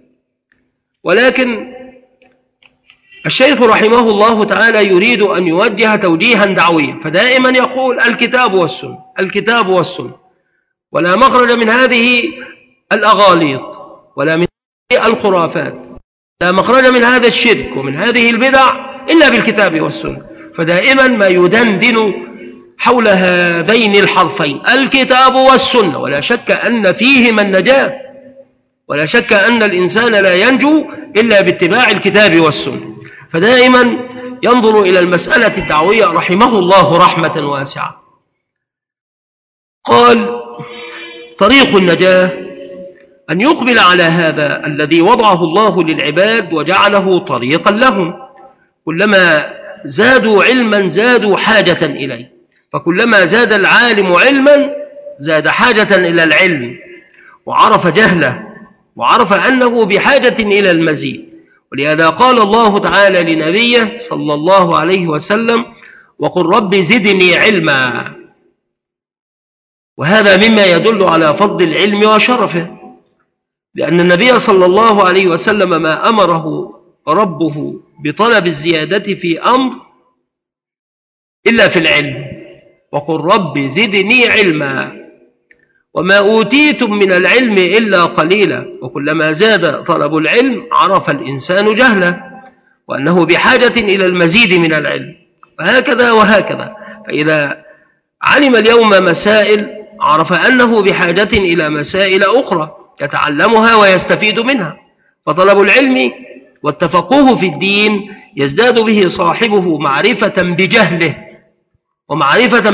ولكن الشيخ رحمه الله تعالى يريد أن يوجه توجيها دعويا، فدائما يقول الكتاب والسنة الكتاب والسنة، ولا مخرج من هذه الأغاليط ولا من هذه الخرافات، لا مخرج من هذا الشرك ومن هذه البدع إلا بالكتاب والسنة. فدائما ما يدندن حول هذين الحرفين الكتاب والسنة، ولا شك أن فيهما النجاة، ولا شك أن الإنسان لا ينجو إلا باتباع الكتاب والسنة. فدائما ينظر إلى المسألة الدعوية رحمه الله رحمة واسعة. قال طريق النجاة أن يقبل على هذا الذي وضعه الله للعباد وجعله طريقا لهم، كلما زادوا علما زادوا حاجة إليه، فكلما زاد العالم علما زاد حاجة إلى العلم، وعرف جهله وعرف أنه بحاجة إلى المزيد. ولهذا قال الله تعالى لنبيه صلى الله عليه وسلم وقل رب زدني علما، وهذا مما يدل على فضل العلم وشرفه، لأن النبي صلى الله عليه وسلم ما أمره ربه بطلب الزيادة في أمر إلا في العلم، وقل رب زدني علما، وما أوتيتم من العلم إلا قليلا. وكلما زاد طلب العلم عرف الإنسان جهله وأنه بحاجة إلى المزيد من العلم، وهكذا وهكذا. فإذا علم اليوم مسائل عرف أنه بحاجة إلى مسائل أخرى يتعلمها ويستفيد منها. فطلب العلم والتفقه في الدين يزداد به صاحبه معرفة بجهله ومعرفة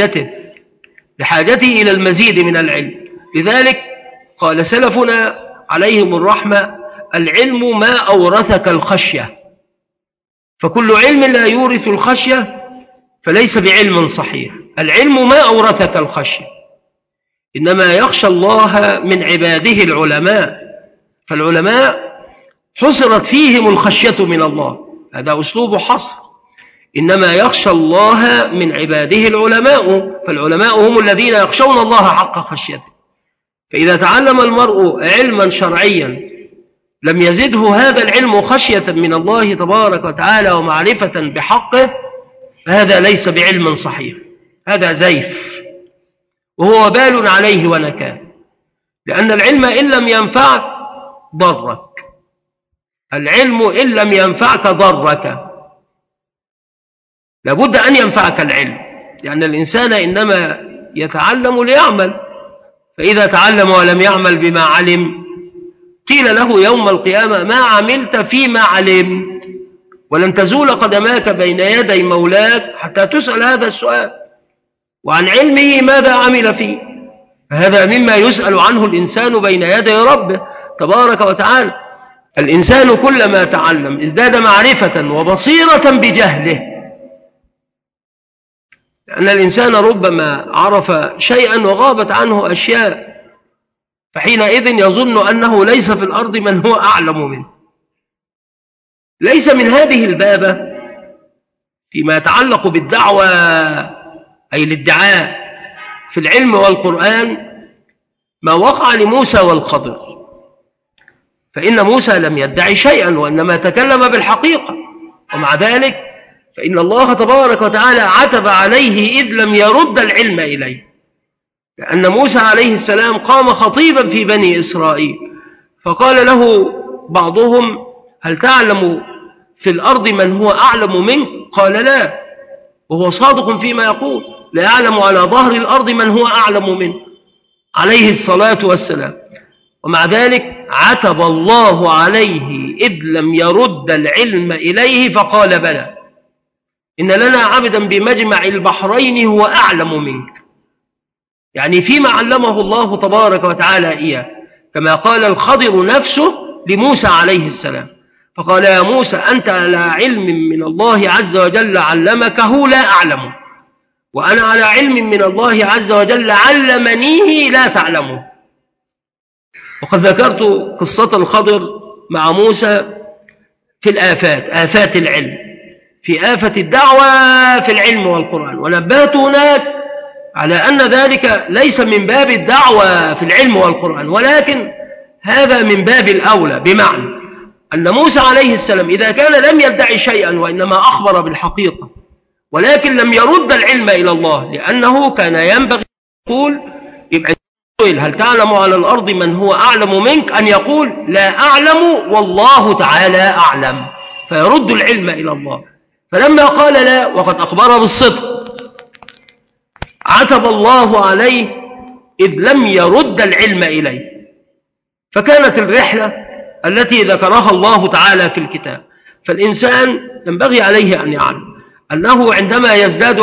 بحاجته إلى المزيد من العلم. لذلك قال سلفنا عليهم الرحمة العلم ما أورثك الخشية، فكل علم لا يورث الخشية فليس بعلم صحيح. العلم ما أورثك الخشية، إنما يخشى الله من عباده العلماء، فالعلماء حصرت فيهم الخشية من الله، هذا أسلوب حصر. إنما يخشى الله من عباده العلماء، فالعلماء هم الذين يخشون الله حق خشيته. فإذا تعلم المرء علما شرعيا لم يزده هذا العلم خشية من الله تبارك وتعالى ومعرفة بحقه، فهذا ليس بعلم صحيح، هذا زيف وهو وبال عليه ونكال. لأن العلم إن لم ينفعك ضرك، العلم إن لم ينفعك ضرك. لابد أن ينفعك العلم، لأن الإنسان إنما يتعلم ليعمل، فإذا تعلم ولم يعمل بما علم قيل له يوم القيامة ما عملت فيما علمت، ولن تزول قدماك بين يدي مولاك حتى تسأل هذا السؤال، وعن علمه ماذا عمل فيه. فهذا مما يسأل عنه الإنسان بين يدي ربه تبارك وتعالى. الإنسان كلما تعلم ازداد معرفة وبصيرة بجهله، لأن الإنسان ربما عرف شيئا وغابت عنه أشياء، فحينئذ يظن أنه ليس في الأرض من هو أعلم منه. ليس من هذه البابة فيما يتعلق بالدعوة أي الادعاء في العلم والقرآن ما وقع لموسى والخضر، فإن موسى لم يدعي شيئا وإنما تكلم بالحقيقة، ومع ذلك فإن الله تبارك وتعالى عتب عليه إذ لم يرد العلم إليه، لأن موسى عليه السلام قام خطيبا في بني إسرائيل، فقال له بعضهم هل تعلم في الأرض من هو أعلم منك؟ قال لا، وهو صادق فيما يقول، لا يعلم على ظهر الأرض من هو أعلم منه عليه الصلاة والسلام. ومع ذلك عتب الله عليه إذ لم يرد العلم إليه، فقال بلى إن لنا عبدا بمجمع البحرين هو أعلم منك، يعني فيما علمه الله تبارك وتعالى إياه، كما قال الخضر نفسه لموسى عليه السلام، فقال يا موسى أنت على علم من الله عز وجل علمكه لا أعلم، وأنا على علم من الله عز وجل علمنيه لا تعلمه. وقد ذكرت قصة الخضر مع موسى في الآفات، آفات العلم، في آفة الدعوة في العلم والقرآن، ونبهت هناك على أن ذلك ليس من باب الدعوة في العلم والقرآن، ولكن هذا من باب الأولى، بمعنى أن موسى عليه السلام إذا كان لم يدعي شيئا وإنما أخبر بالحقيقة، ولكن لم يرد العلم إلى الله، لأنه كان ينبغي يقول يبقى هل تعلم على الأرض من هو أعلم منك، أن يقول لا أعلم والله تعالى أعلم، فيرد العلم إلى الله. فلما قال لا وقد أخبر بالصدق عتب الله عليه إذ لم يرد العلم إليه. فكانت الرحلة التي ذكرها الله تعالى في الكتاب. فالإنسان ينبغي عليه أن يعلم أنه عندما يزداد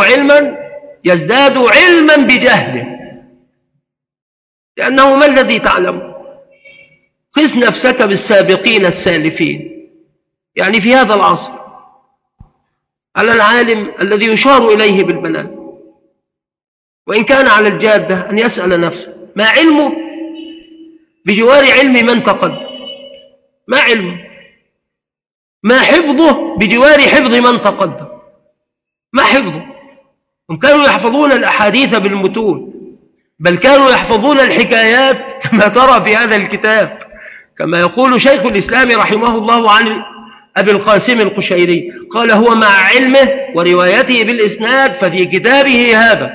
علما بجهله، لأنه ما الذي تعلم؟ قس نفسك بالسابقين السالفين، يعني في هذا العصر على العالم الذي يشار إليه بالبنان، وإن كان على الجادة أن يسأل نفسه ما علمه بجوار علم من تقدم، ما علمه، ما حفظه بجوار حفظ من تقدم، ما حفظه. هم كانوا يحفظون الأحاديث بالمتون، بل كانوا يحفظون الحكايات كما ترى في هذا الكتاب، كما يقول شيخ الإسلام رحمه الله عن أبي القاسم القشيري، قال هو مع علمه وروايته بالإسناد ففي كتابه هذا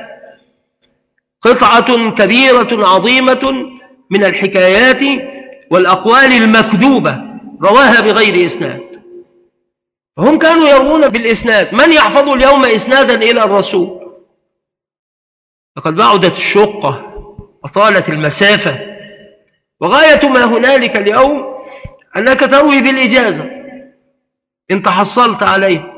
قطعة كبيرة عظيمة من الحكايات والأقوال المكذوبة رواها بغير إسناد. فهم كانوا يروون بالإسناد. من يحفظ اليوم إسنادا إلى الرسول؟ لقد بعدت الشقة وطالت المسافة، وغاية ما هنالك اليوم أنك تروي بالإجازة إن تحصلت عليه.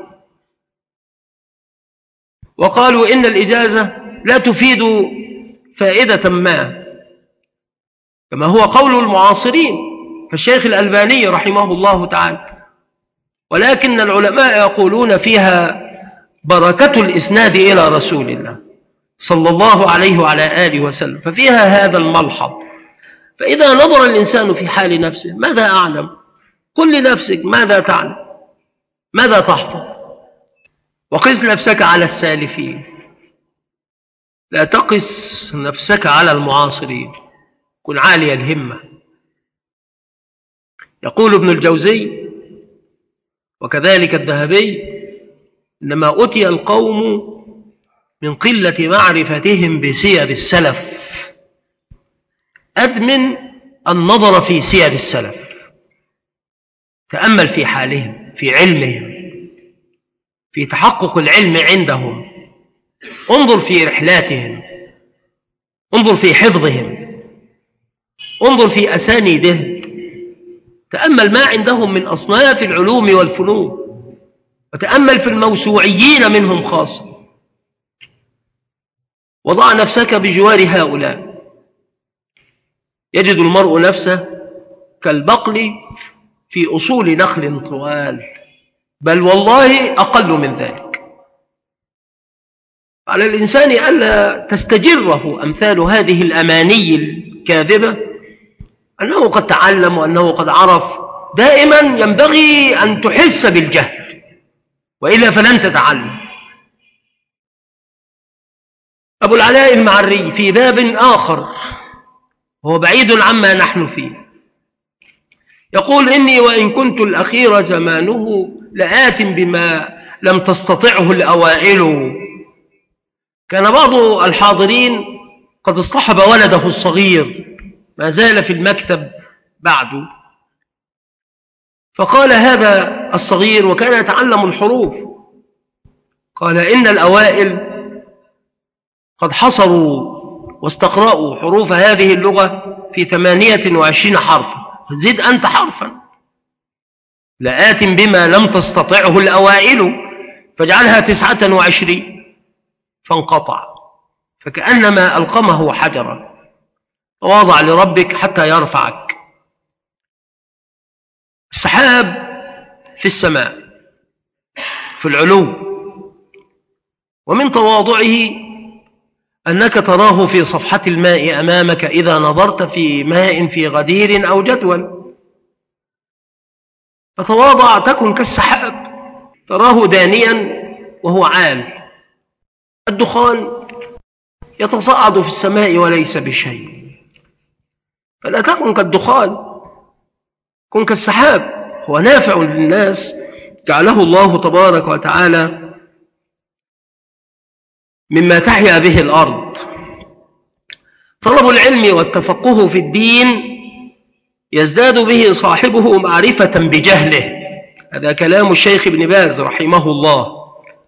وقالوا إن الإجازة لا تفيد فائدة ما، كما هو قول المعاصرين كالشيخ الألباني رحمه الله تعالى، ولكن العلماء يقولون فيها بركة الإسناد إلى رسول الله صلى الله عليه وعلى آله وسلم، ففيها هذا الملحظ. فإذا نظر الإنسان في حال نفسه ماذا أعلم؟ قل لنفسك ماذا تعلم، ماذا تحفظ، وقس نفسك على السالفين، لا تقس نفسك على المعاصرين، كن عالي الهمة. يقول ابن الجوزي وكذلك الذهبي إنما أتي القوم من قلة معرفتهم بسير السلف أدمن النظر في سير السلف. تأمل في حالهم، في علمهم، في تحقق العلم عندهم، انظر في رحلاتهم، انظر في حفظهم، انظر في أسانيدهم، تأمل ما عندهم من أصناف العلوم والفنون، وتأمل في الموسوعيين منهم خاصة. وضع نفسك بجوار هؤلاء، يجد المرء نفسه كالبقل في أصول نخل طوال، بل والله أقل من ذلك. على الإنسان ألا تستجره أمثال هذه الأماني الكاذبة أنه قد تعلم وأنه قد عرف. دائما ينبغي أن تحس بالجهل، وإلا فلن تتعلم. أبو العلاء المعري في باب آخر وهو بعيد عما نحن فيه يقول إني وإن كنت الأخير زمانه لآت بما لم تستطعه الأوائل. كان بعض الحاضرين قد اصطحب ولده الصغير ما زال في المكتب بعده، فقال هذا الصغير وكان يتعلم الحروف، قال إن الأوائل قد حصروا واستقرأوا حروف هذه اللغة في 28 حرفا، زد أنت حرفا. لآت بما لم تستطعه الأوائل فاجعلها 29. فانقطع، فكأنما ألقمه حجرا. تواضع لربك حتى يرفعك. السحاب في السماء في العلو، ومن تواضعه أنك تراه في صفحة الماء أمامك إذا نظرت في ماء في غدير أو جدول. فتواضع تكن كالسحاب تراه دانيا وهو عال. الدخان يتصاعد في السماء وليس بشيء، فلا تكن كالدخان، كن كالسحاب، هو نافع للناس جعله الله تبارك وتعالى مما تحيا به الأرض. طلب العلم والتفقه في الدين يزداد به صاحبه معرفة بجهله. هذا كلام الشيخ ابن باز رحمه الله.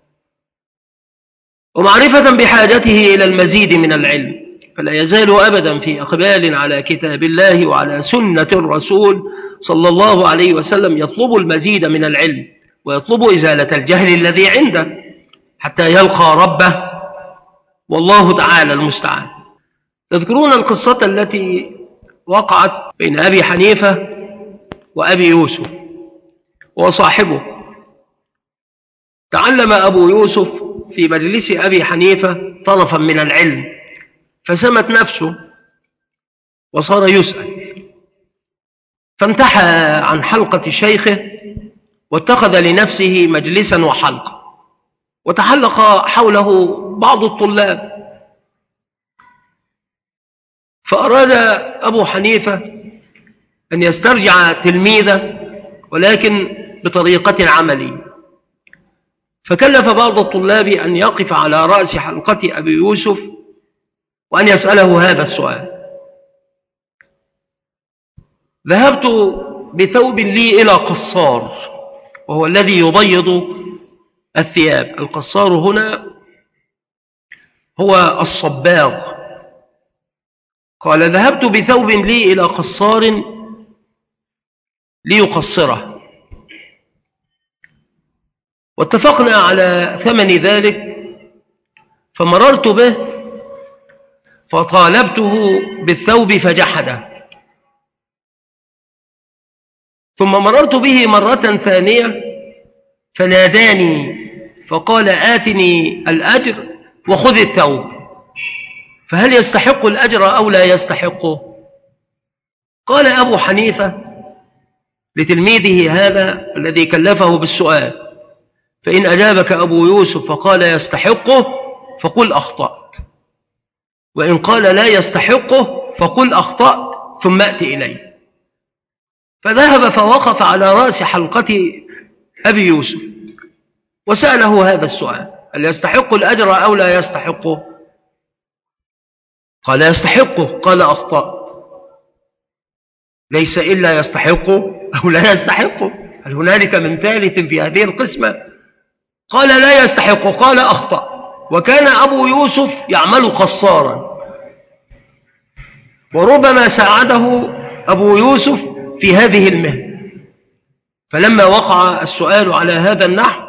ومعرفة بحاجته إلى المزيد من العلم، فلا يزال أبدا في إقبال على كتاب الله وعلى سنة الرسول صلى الله عليه وسلم يطلب المزيد من العلم ويطلب إزالة الجهل الذي عنده حتى يلقى ربه، والله تعالى المستعان. تذكرون القصة التي وقعت بين أبي حنيفة وأبي يوسف وصاحبه. تعلم أبو يوسف في مجلس أبي حنيفة طرفا من العلم، فسمت نفسه وصار يسأل، فانتحى عن حلقة شيخه واتخذ لنفسه مجلسا وحلقة، وتحلق حوله بعض الطلاب. فأراد أبو حنيفة أن يسترجع تلميذه ولكن بطريقة عملية، فكلف بعض الطلاب أن يقف على رأس حلقة أبي يوسف وأن يسأله هذا السؤال. ذهبت بثوب لي إلى قصار، وهو الذي يبيض الثياب. القصار هنا هو الصباغ. قال: ذهبت بثوب لي إلى قصار ليقصره، واتفقنا على ثمن ذلك، فمررت به فطالبته بالثوب فجحده، ثم مررت به مرة ثانية فناداني فقال: آتني الأجر وخذ الثوب. فهل يستحق الأجر أو لا يستحقه؟ قال أبو حنيفة لتلميذه هذا الذي كلفه بالسؤال: فإن أجابك أبو يوسف فقال يستحقه فقل أخطأت، وإن قال لا يستحقه فقل أخطأت ثم أت إلي. فذهب فوقف على رأس حلقة أبي يوسف وسأله هذا السؤال: هل يستحق الأجر أو لا يستحقه؟ قال يستحقه. قال أخطأت، ليس إلا يستحقه أو لا يستحقه، هل هنالك من ثالث في هذه القسمة؟ قال لا يستحقه. قال أخطأ. وكان أبو يوسف يعمل قصارا، وربما ساعده أبو يوسف في هذه المهنة. فلما وقع السؤال على هذا النحو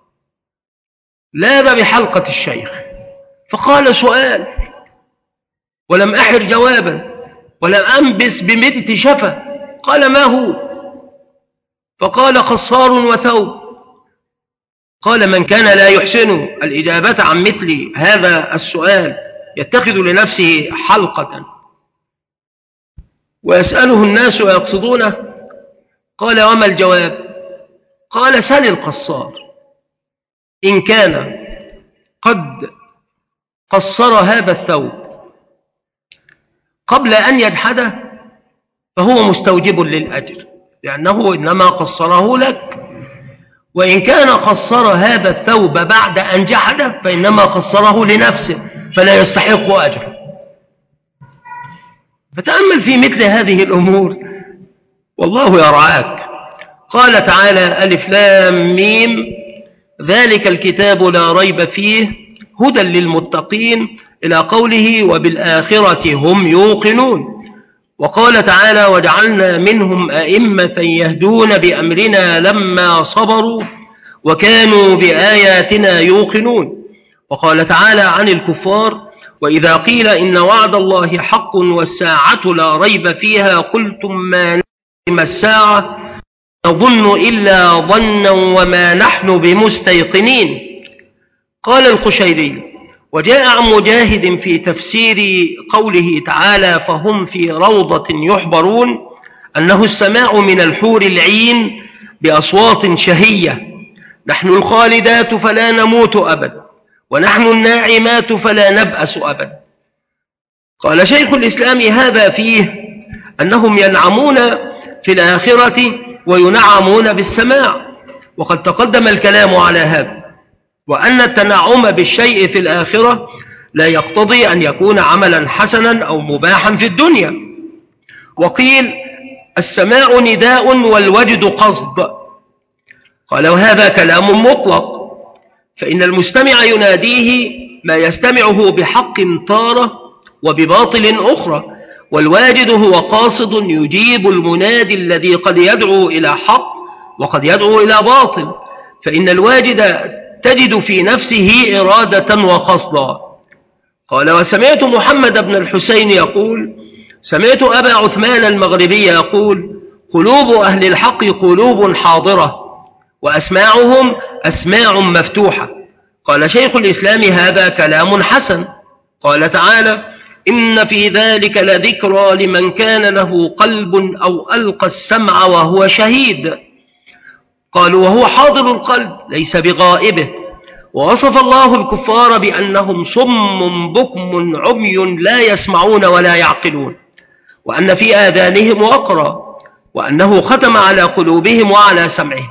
لاذ بحلقة الشيخ فقال: سؤال ولم أحر جوابا ولم أنبس بمنت شفة. قال: ما هو؟ فقال: قصار وثوب. قال: من كان لا يحسن الإجابة عن مثل هذا السؤال يتخذ لنفسه حلقة ويسأله الناس ويقصدونه. قال: وما الجواب؟ قال: سل القصار، إن كان قد قصر هذا الثوب قبل أن يجحده فهو مستوجب للأجر، لأنه إنما قصره لك، وإن كان قصر هذا الثوب بعد أن جحده فإنما قصره لنفسه فلا يستحق أجره. فتأمل في مثل هذه الأمور والله يرعاك. قال تعالى: ألف لام ميم، ذلك الكتاب لا ريب فيه هدى للمتقين، إلى قوله وبالآخرة هم يوقنون. وقال تعالى: وجعلنا منهم أئمة يهدون بأمرنا لما صبروا وكانوا بآياتنا يوقنون. وقال تعالى عن الكفار: وإذا قيل إن وعد الله حق والساعة لا ريب فيها قلتم ما نعلم الساعة نظن إلا ظنا وما نحن بمستيقنين. قال القشيري: وجاء عن مجاهد في تفسير قوله تعالى فهم في روضة يحبرون أنه السماع من الحور العين بأصوات شهية، نحن الخالدات فلا نموت أبدا، ونحن الناعمات فلا نبأس أبدا. قال شيخ الإسلام هذا فيه أنهم ينعمون في الآخرة وينعمون بالسماع، وقد تقدم الكلام على هذا، وأن التنعم بالشيء في الآخرة لا يقتضي أن يكون عملا حسنا أو مباحا في الدنيا. وقيل السماع نداء والوجد قصد. قال وهذا كلام مطلق، فإن المستمع يناديه ما يستمعه بحق تارة وبباطل أخرى، والواجد هو قاصد يجيب المنادي الذي قد يدعو إلى حق وقد يدعو إلى باطل، فإن الواجد تجد في نفسه إرادة وقصدا. قال وسمعت محمد بن الحسين يقول سمعت أبا عثمان المغربي يقول قلوب أهل الحق قلوب حاضرة وأسماعهم أسماع مفتوحة. قال شيخ الإسلام هذا كلام حسن. قال تعالى إن في ذلك لذكرى لمن كان له قلب أو ألقى السمع وهو شهيد. قالوا وهو حاضر القلب ليس بغائبه. ووصف الله الكفار بأنهم صم بكم عمي لا يسمعون ولا يعقلون، وأن في آذانهم وقرا، وأنه ختم على قلوبهم وعلى سمعهم.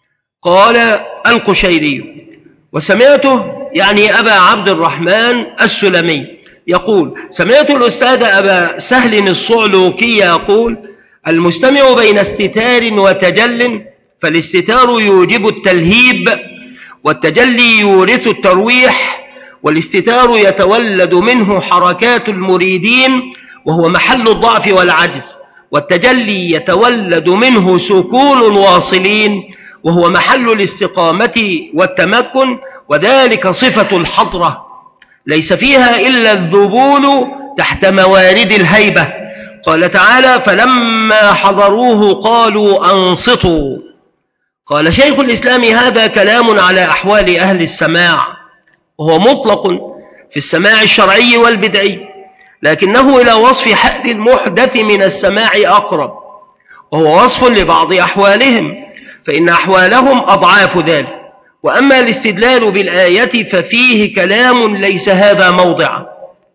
قال القشيري وسمعته يعني أبا عبد الرحمن السلمي يقول سمعت الأستاذ أبا سهل الصعلوكي يقول المستمع بين استتار وتجل، فالاستتار يوجب التلهيب، والتجلي يورث الترويح، والاستتار يتولد منه حركات المريدين وهو محل الضعف والعجز، والتجلي يتولد منه سكون الواصلين وهو محل الاستقامة والتمكن، وذلك صفة الحضرة ليس فيها إلا الذبول تحت موارد الهيبة. قال تعالى فلما حضروه قالوا أنصتوا. قال شيخ الإسلام هذا كلام على أحوال أهل السماع، وهو مطلق في السماع الشرعي والبدعي، لكنه إلى وصف حال المحدث من السماع أقرب، وهو وصف لبعض أحوالهم، فإن أحوالهم أضعاف ذلك. وأما الاستدلال بالآية ففيه كلام ليس هذا موضعا.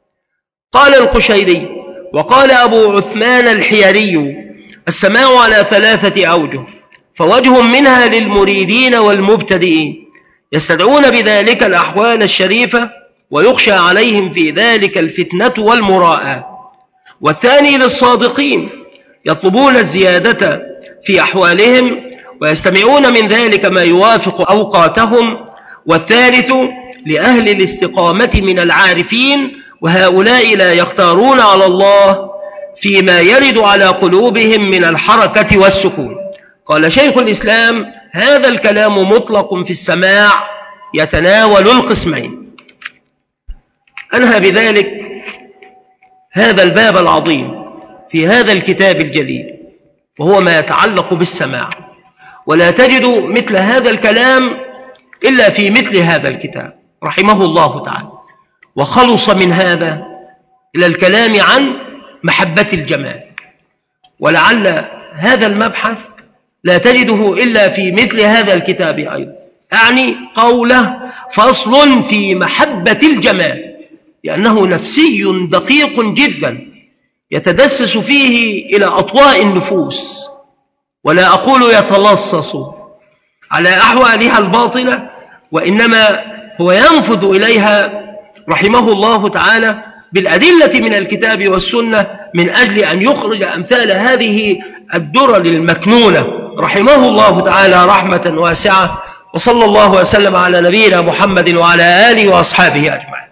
قال القشيري وقال أبو عثمان الحيري السماع على 3 أوجه، فوجه منها للمريدين والمبتدئين يستدعون بذلك الأحوال الشريفة ويخشى عليهم في ذلك الفتنة والمراءة، والثاني للصادقين يطلبون الزيادة في أحوالهم ويستمعون من ذلك ما يوافق أوقاتهم، والثالث لأهل الاستقامة من العارفين، وهؤلاء لا يختارون على الله فيما يرد على قلوبهم من الحركة والسكون. قال شيخ الإسلام هذا الكلام مطلق في السماع يتناول القسمين. أنهى بذلك هذا الباب العظيم في هذا الكتاب الجليل، وهو ما يتعلق بالسماع، ولا تجد مثل هذا الكلام إلا في مثل هذا الكتاب رحمه الله تعالى. وخلص من هذا إلى الكلام عن محبة الجمال، ولعل هذا المبحث لا تجده إلا في مثل هذا الكتاب أيضا، أعني قوله فصل في محبة الجمال، لأنه نفسي دقيق جدا يتدسس فيه إلى أطواء النفوس، ولا أقول يتلصص على أحوالها الباطلة، وإنما هو ينفذ إليها رحمه الله تعالى بالأدلة من الكتاب والسنة من أجل أن يخرج أمثال هذه الدرر المكنونة رحمه الله تعالى رحمة واسعة. وصلى الله وسلم على نبينا محمد وعلى آله وأصحابه أجمعين.